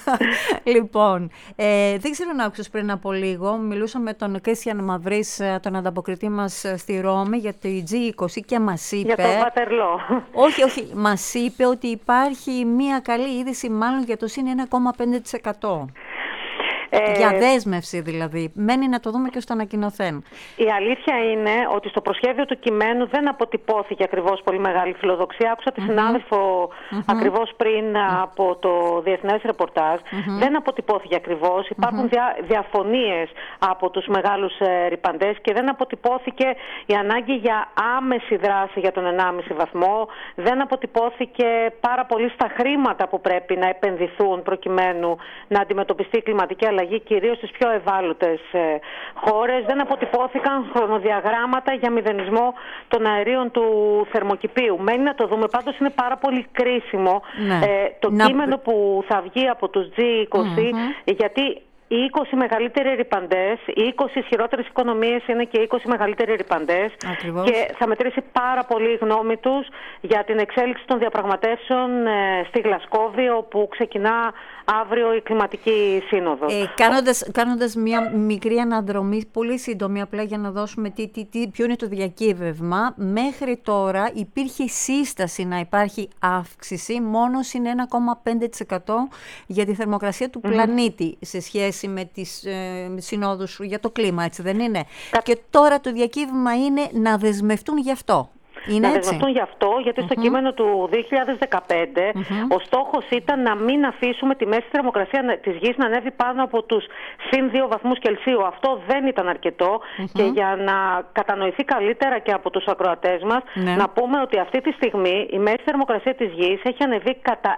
B: Λοιπόν, δεν ξέρω να άκουσες πριν από λίγο, μιλούσα με τον Κρίστιαν Μαυρίς, τον ανταποκριτή μας στη Ρώμη, για το G20 και μας είπε...
Q: Για το Βατερλό.
B: Όχι, μας είπε ότι υπάρχει μία καλή είδηση, μάλλον για το συν 1,5%. Για δέσμευση δηλαδή. Μένει να το δούμε και στο ανακοινωθέν.
Q: Η αλήθεια είναι ότι στο προσχέδιο του κειμένου δεν αποτυπώθηκε ακριβώς πολύ μεγάλη φιλοδοξία. Άκουσα τη συνάδελφο ακριβώς πριν από το διεθνές ρεπορτάζ. Δεν αποτυπώθηκε ακριβώς. Υπάρχουν διαφωνίες από τους μεγάλους ρυπαντές και δεν αποτυπώθηκε η ανάγκη για άμεση δράση για τον 1,5 βαθμό. Δεν αποτυπώθηκε πάρα πολύ στα χρήματα που πρέπει να επενδυθούν προκειμένου να αντιμετωπιστεί η κλιματική αλλαγή, κυρίως στις πιο ευάλωτες χώρες. Δεν αποτυπώθηκαν χρονοδιαγράμματα για μηδενισμό των αερίων του θερμοκηπίου. Μένει να το δούμε. Πάντως είναι πάρα πολύ κρίσιμο το κείμενο που θα βγει από τους G20, γιατί οι 20 μεγαλύτεροι ρυπαντές, οι 20 ισχυρότερες οικονομίες είναι και οι 20 μεγαλύτεροι ρυπαντές, και θα μετρήσει πάρα πολύ η γνώμη τους για την εξέλιξη των διαπραγματεύσεων στη Γλασκόβη, όπου ξεκινά αύριο η κλιματική σύνοδος.
B: Κάνοντας μια μικρή αναδρομή, πολύ σύντομη, απλά για να δώσουμε ποιο είναι το διακύβευμα. Μέχρι τώρα υπήρχε σύσταση να υπάρχει αύξηση μόνο συν 1,5% για τη θερμοκρασία του πλανήτη σε σχέση με τις συνόδους για το κλίμα, έτσι δεν είναι? Και τώρα το διακύβευμα είναι να δεσμευτούν γι' αυτό.
Q: Να δεσμευτούν γι' αυτό, γιατί στο κείμενο του 2015 ο στόχος ήταν να μην αφήσουμε τη μέση θερμοκρασία της γης να ανέβει πάνω από τους συν 2 βαθμούς Κελσίου. Αυτό δεν ήταν αρκετό, και για να κατανοηθεί καλύτερα και από τους ακροατές μας, να πούμε ότι αυτή τη στιγμή η μέση θερμοκρασία της γης έχει ανεβεί κατά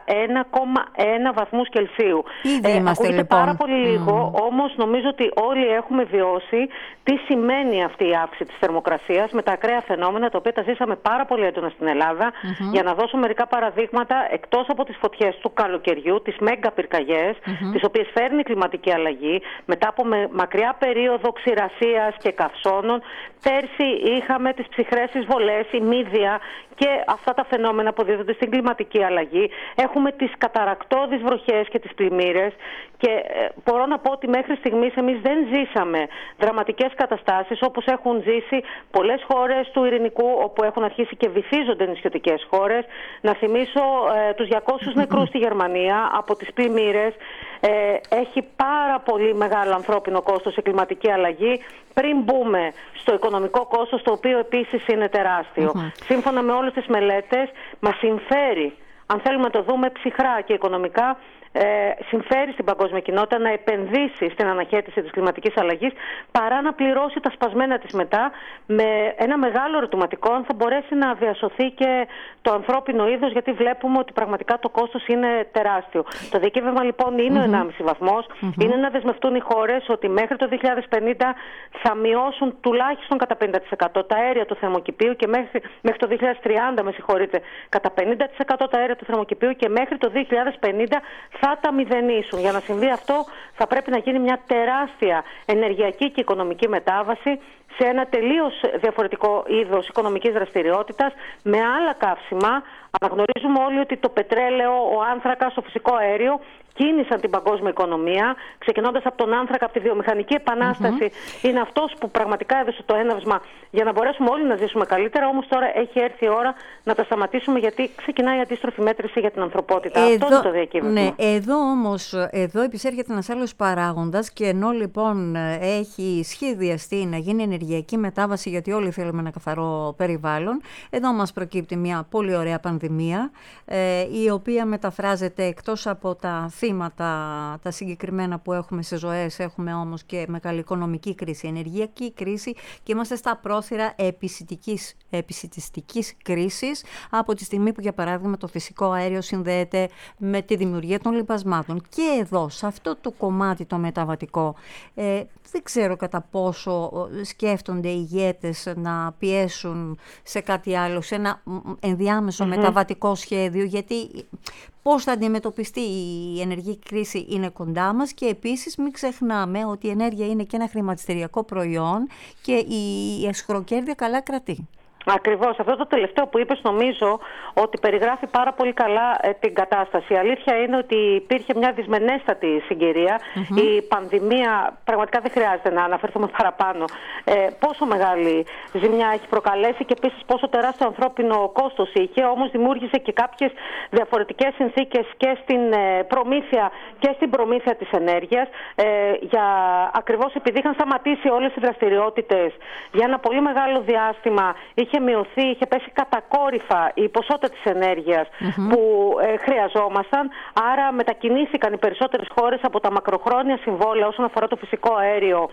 Q: 1,1 βαθμούς Κελσίου. Ακούγεται πάρα πολύ λίγο, όμως νομίζω ότι όλοι έχουμε βιώσει τι σημαίνει αυτή η αύξηση της θερμοκρασίας με τα ακραία φαινόμενα, τα οποία τα ζήσαμε πάρα πολύ έντονα στην Ελλάδα. Για να δώσω μερικά παραδείγματα, εκτός από τις φωτιές του καλοκαιριού, τις μέγα πυρκαγιές, τις οποίες φέρνει η κλιματική αλλαγή, μετά από μακριά περίοδο ξηρασίας και καυσώνων, πέρσι είχαμε τις ψυχρές εισβολές, η μύδια και αυτά τα φαινόμενα που δίδονται στην κλιματική αλλαγή. Έχουμε τις καταρρακτώδεις βροχές και τις πλημμύρες, και μπορώ να πω ότι μέχρι στιγμής εμείς δεν ζήσαμε δραματικές καταστάσεις όπως έχουν ζήσει πολλές χώρες του Ειρηνικού, όπου έχουν αρχίσει και βυθίζονται νησιωτικές χώρες. Να θυμίσω τους 200 νεκρούς στη Γερμανία από τις πλημμύρες. Έχει πάρα πολύ μεγάλο ανθρώπινο κόστος η κλιματική αλλαγή, πριν μπούμε στο οικονομικό κόστος, το οποίο επίσης είναι τεράστιο. Σύμφωνα με όλες τις μελέτες, μας συμφέρει, αν θέλουμε να το δούμε ψυχρά και οικονομικά, συμφέρει στην παγκόσμια κοινότητα να επενδύσει στην αναχέτηση της κλιματικής αλλαγής παρά να πληρώσει τα σπασμένα της μετά, με ένα μεγάλο ερωτηματικό αν θα μπορέσει να διασωθεί και το ανθρώπινο είδος, γιατί βλέπουμε ότι πραγματικά το κόστος είναι τεράστιο. Το διακύβευμα λοιπόν είναι ο 1,5 βαθμός. Είναι να δεσμευτούν οι χώρες ότι μέχρι το 2050 θα μειώσουν τουλάχιστον κατά 50% τα αέρια του θερμοκηπίου και μέχρι το 2030, με συγχωρείτε, κατά 50% τα αέρια του θερμοκηπίου και μέχρι το 2050 θα τα μηδενίσουν. Για να συμβεί αυτό θα πρέπει να γίνει μια τεράστια ενεργειακή και οικονομική μετάβαση σε ένα τελείως διαφορετικό είδος οικονομικής δραστηριότητας, με άλλα καύσιμα. Αναγνωρίζουμε όλοι ότι το πετρέλαιο, ο άνθρακας, το φυσικό αέριο κίνησαν την παγκόσμια οικονομία, ξεκινώντας από τον άνθρακα, από τη βιομηχανική επανάσταση. Είναι αυτός που πραγματικά έδωσε το έναυσμα για να μπορέσουμε όλοι να ζήσουμε καλύτερα. Όμως τώρα έχει έρθει η ώρα να τα σταματήσουμε, γιατί ξεκινάει η αντίστροφη μέτρηση για την ανθρωπότητα. Αυτό είναι το διακύβευμα.
B: Ναι, εδώ επισέρχεται ένας άλλος παράγοντας, και ενώ λοιπόν έχει σχεδιαστεί να γίνει ενεργειακή μετάβαση, γιατί όλοι θέλουμε ένα καθαρό περιβάλλον, εδώ μας προκύπτει μια πολύ ωραία πανδημία, η οποία μεταφράζεται εκτός από τα τα συγκεκριμένα που έχουμε σε ζωές, έχουμε όμως και μεγάλη οικονομική κρίση, ενεργειακή κρίση, και είμαστε στα πρόθυρα επισιτιστικής κρίσης, από τη στιγμή που για παράδειγμα το φυσικό αέριο συνδέεται με τη δημιουργία των λιπασμάτων. Και εδώ, σε αυτό το κομμάτι το μεταβατικό, δεν ξέρω κατά πόσο σκέφτονται οι ηγέτες να πιέσουν σε κάτι άλλο, σε ένα ενδιάμεσο μεταβατικό σχέδιο, γιατί πώς θα αντιμετωπιστεί η ενεργειακή κρίση είναι κοντά μας, και επίσης μην ξεχνάμε ότι η ενέργεια είναι και ένα χρηματιστηριακό προϊόν και η αισχροκέρδεια καλά κρατεί.
Q: Ακριβώς. Αυτό το τελευταίο που είπες νομίζω ότι περιγράφει πάρα πολύ καλά την κατάσταση. Η αλήθεια είναι ότι υπήρχε μια δυσμενέστατη συγκυρία. Η πανδημία πραγματικά δεν χρειάζεται να αναφερθούμε παραπάνω πόσο μεγάλη ζημιά έχει προκαλέσει και επίσης πόσο τεράστιο ανθρώπινο κόστος είχε. Όμως δημιούργησε και κάποιες διαφορετικές συνθήκες και στην προμήθεια και στην προμήθεια της ενέργειας. Ακριβώς επειδή είχαν σταματήσει όλες οι δραστηριότητες για ένα πολύ μεγάλο διάστημα, είχε πέσει κατακόρυφα η ποσότητα της ενέργειας που χρειαζόμασταν, άρα μετακινήθηκαν οι περισσότερες χώρες από τα μακροχρόνια συμβόλαια όσον αφορά το φυσικό αέριο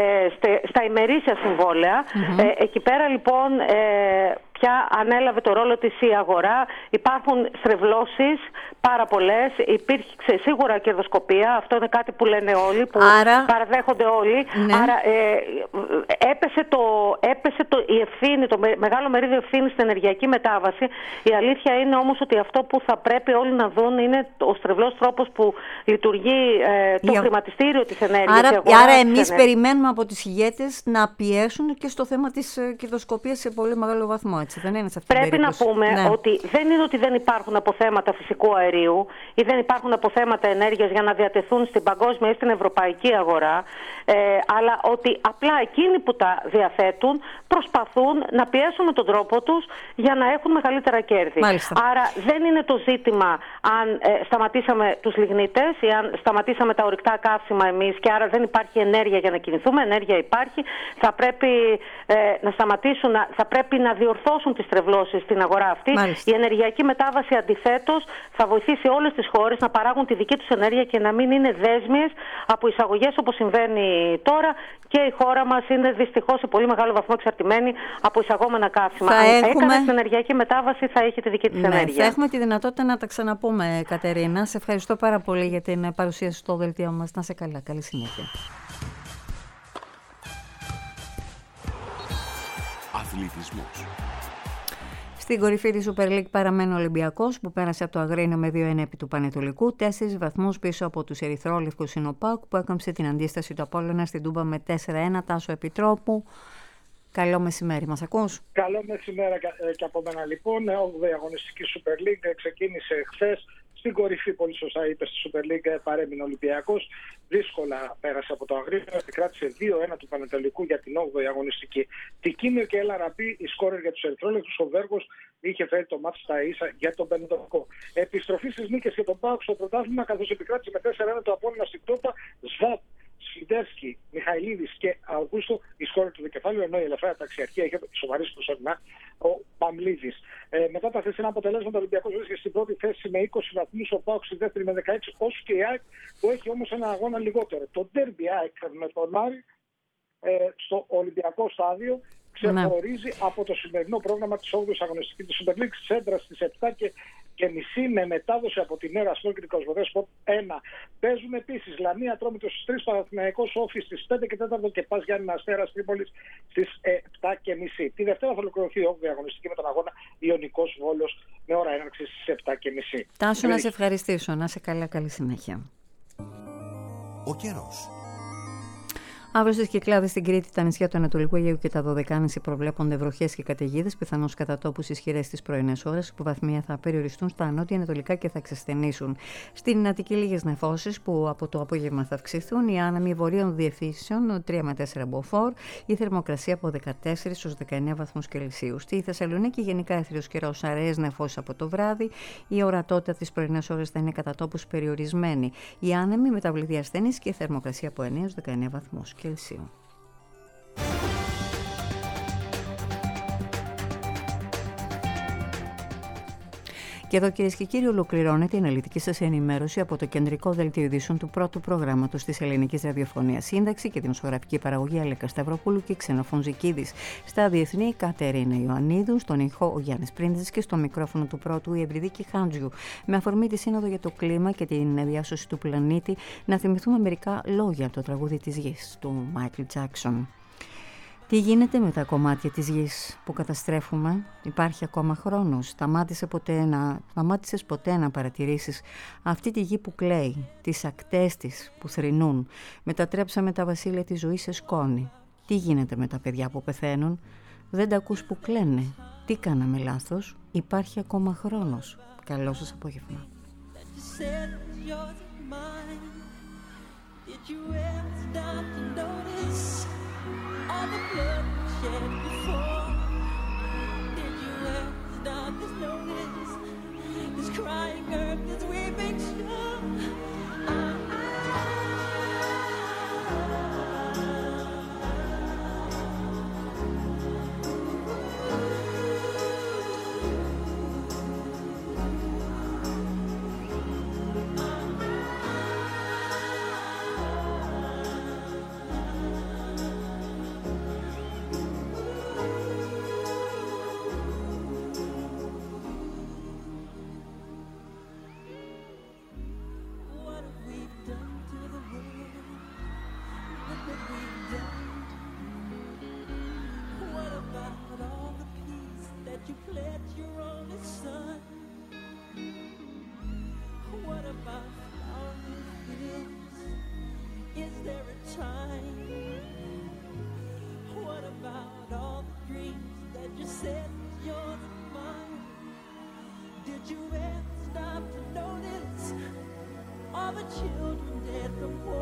Q: στα ημερήσια συμβόλαια. Εκεί πέρα λοιπόν πια ανέλαβε το ρόλο της η αγορά. Υπάρχουν στρεβλώσεις πάρα πολλές, υπήρξε σίγουρα κερδοσκοπία, αυτό είναι κάτι που λένε όλοι, που παραδέχονται όλοι. Άρα έπεσε η ευθύνη, το μεγάλο μερίδιο ευθύνη στην ενεργειακή μετάβαση. Η αλήθεια είναι όμως ότι αυτό που θα πρέπει όλοι να δουν είναι ο στρεβλός τρόπος που λειτουργεί το χρηματιστήριο της ενέργειας.
B: Άρα εμείς περιμένουμε από τις ηγέτες να πιέσουν και στο θέμα της κερδοσκοπίας σε πολύ μεγάλο βαθμό. Δεν είναι σε αυτή
Q: πρέπει να πούμε ότι δεν είναι ότι δεν υπάρχουν αποθέματα φυσικού αερίου ή δεν υπάρχουν αποθέματα ενέργειας για να διατεθούν στην παγκόσμια ή στην ευρωπαϊκή αγορά, αλλά ότι απλά εκείνοι που τα διαθέτουν προσπαθούν να πιέσουν με τον τρόπο τους για να έχουν μεγαλύτερα κέρδη. Άρα δεν είναι το ζήτημα αν σταματήσαμε τους λιγνίτες ή αν σταματήσαμε τα ορυκτά καύσιμα εμείς και άρα δεν υπάρχει ενέργεια για να κινηθούμε. Ενέργεια υπάρχει. Θα πρέπει να σταματήσουν, θα πρέπει να διορθώσουν τις τρευλώσεις στην αγορά αυτή. Η ενεργειακή μετάβαση αντιθέτως θα βοηθήσει όλες τις χώρες να παράγουν τη δική τους ενέργεια και να μην είναι δέσμιες από εισαγωγές όπως συμβαίνει τώρα, και η χώρα μας είναι δυστυχώς σε πολύ μεγάλο βαθμό εξαρτημένη από εισαγόμενα καύσιμα. Αν έκανε την ενεργειακή μετάβαση θα έχει τη δική της ενέργεια.
B: Θα έχουμε τη δυνατότητα να τα ξαναπούμε, Κατερίνα. Σε ευχαριστώ πάρα πολύ για την παρουσίαση στο δελτίο μας. Να σε καλά. Καλή συνέχεια.
A: Αθλητισμός.
B: Στην κορυφή της Super League παραμένει ο Ολυμπιακός, που πέρασε από το Αγρίνιο με 2-1 επί του Πανετολικού, 4 βαθμούς πίσω από τους ερυθρόλευκους είναι ο ΠΑΟΚ, που έκαμψε την αντίσταση του Απόλλωνα στην Τούμπα με 4-1. Τάσο Επιτρόπου, καλό μεσημέρι, μας ακούς?
R: Καλό μεσημέρι και από μένα λοιπόν. 8η αγωνιστική Super League ξεκίνησε χθες. Στην κορυφή, πολύ σωστά είπε, στη Super League παρέμεινε ο Ολυμπιακός. Δύσκολα πέρασε από το Αγρίνιο, επικράτησε 2-1 του Πανετολικού για την 8η αγωνιστική. Τικίνιο και Έλα Ραπή, η σκόρερ για τους ερυθρόλευκους. Ο Βέργος είχε φέρει το μάτς στα ίσα για τον Πανετολικό. Επιστροφή στις νίκες για τον ΠΑΟΚ στο πρωτάθλημα, καθώς επικράτησε με 4-1 το Απόλλωνα στην Τούμπα. Σβάτ, Σιντέρσκι, Μιχαηλίδης και Αυγούστο, η σκόρερ του δικεφάλιου, ενώ η ελευθερία ταξιαρχία είχε σοβαρή προσωρινά ο Παμλίδης. Μετά τα χθεσινά αποτελέσματα, ο Ολυμπιακός βρίσκεται στην πρώτη θέση με 20 βαθμούς, ο ΠΑΟΚ στη δεύτερη με 16, όσο και η ΑΕΚ που έχει όμως ένα αγώνα λιγότερο. Το ντέρμπι ΑΕΚ με τον Άρη στο Ολυμπιακό στάδιο ξεχωρίζει από το σημερινό πρόγραμμα της 8ης αγωνιστικής της Super League. Σέντρα στις 7:30 με μετάδοση από την Έρα Σπορ και την Κοσμοτέ Σπορ 1. Παίζουν επίσης Λαμία Ατρόμητος στις 3, Παναθηναϊκός Όφη στις 5 και 4 και Πας Γιάννηνα Αστέρας Τρίπολης στις 7:30. Τη Δευτέρα θα ολοκληρωθεί η 8η αγωνιστική με τον αγώνα Ιωνικός Βόλος με ώρα έναρξης στις 7:30.
B: Τάσο, να σε ευχαριστήσω. Να σε καλά, καλή συνέχεια.
A: Ο καιρός.
B: Αύριο στις Κυκλάδες, στην Κρήτη, τα νησιά του Ανατολικού Αιγαίου και τα Δωδεκάνηση προβλέπονται βροχές και καταιγίδες, πιθανώς κατά τόπους ισχυρές στις πρωινές ώρες, που βαθμία θα περιοριστούν στα νότια-ανατολικά και θα εξασθενήσουν. Στην Αττική, λίγες νεφώσεις που από το απόγευμα θα αυξηθούν. Οι άναμοι βορείων διευθύνσεων 3 με 4 μποφόρ, η θερμοκρασία από 14 στους 19 βαθμούς Κελσίου. Στη Θεσσαλονίκη, γενικά έθριος καιρός, αραιές νεφώσεις από το βράδυ. Η ορατότητα τις πρωινές ώρες θα είναι κατά τόπους περιορισμένη. Οι άνεμοι μεταβλητή ασθένης και η θερμοκρασία από 9 στους 19 βαθμούς Κελσίου. Και εδώ, κυρίες και κύριοι, ολοκληρώνεται η αναλυτική σας ενημέρωση από το κεντρικό δελτίο ειδήσεων του πρώτου προγράμματος της Ελληνικής Ραδιοφωνίας. Σύνταξη και δημοσιογραφική παραγωγή Αλέκα Σταυροπούλου και Ξενοφών Ζικίδης. Στα διεθνή, Κατερίνα Ιωαννίδου. Στον ήχο, ο Γιάννης Πρίντζης και στο μικρόφωνο του πρώτου, η Ευρυδίκη Χάντζιου. Με αφορμή τη Σύνοδο για το Κλίμα και την διάσωση του πλανήτη, να θυμηθούμε μερικά λόγια από το τραγούδι της Γης του Μάικλ Τζάκσον. Τι γίνεται με τα κομμάτια της γης που καταστρέφουμε? Υπάρχει ακόμα χρόνος? Σταμάτησες ποτέ να παρατηρήσεις αυτή τη γη που κλαίει, τις ακτές της που θρηνούν? Μετατρέψαμε τα βασίλεια της ζωής σε σκόνη. Τι γίνεται με τα παιδιά που πεθαίνουν? Δεν τα ακούς που κλαίνε? Τι κάναμε λάθος? Υπάρχει ακόμα χρόνος. Καλό σας απόγευμα.
S: All the blood shed before. Did you ever stop to notice this crying earth, this weeping shore? Did you ever stop to notice all the children dead from war?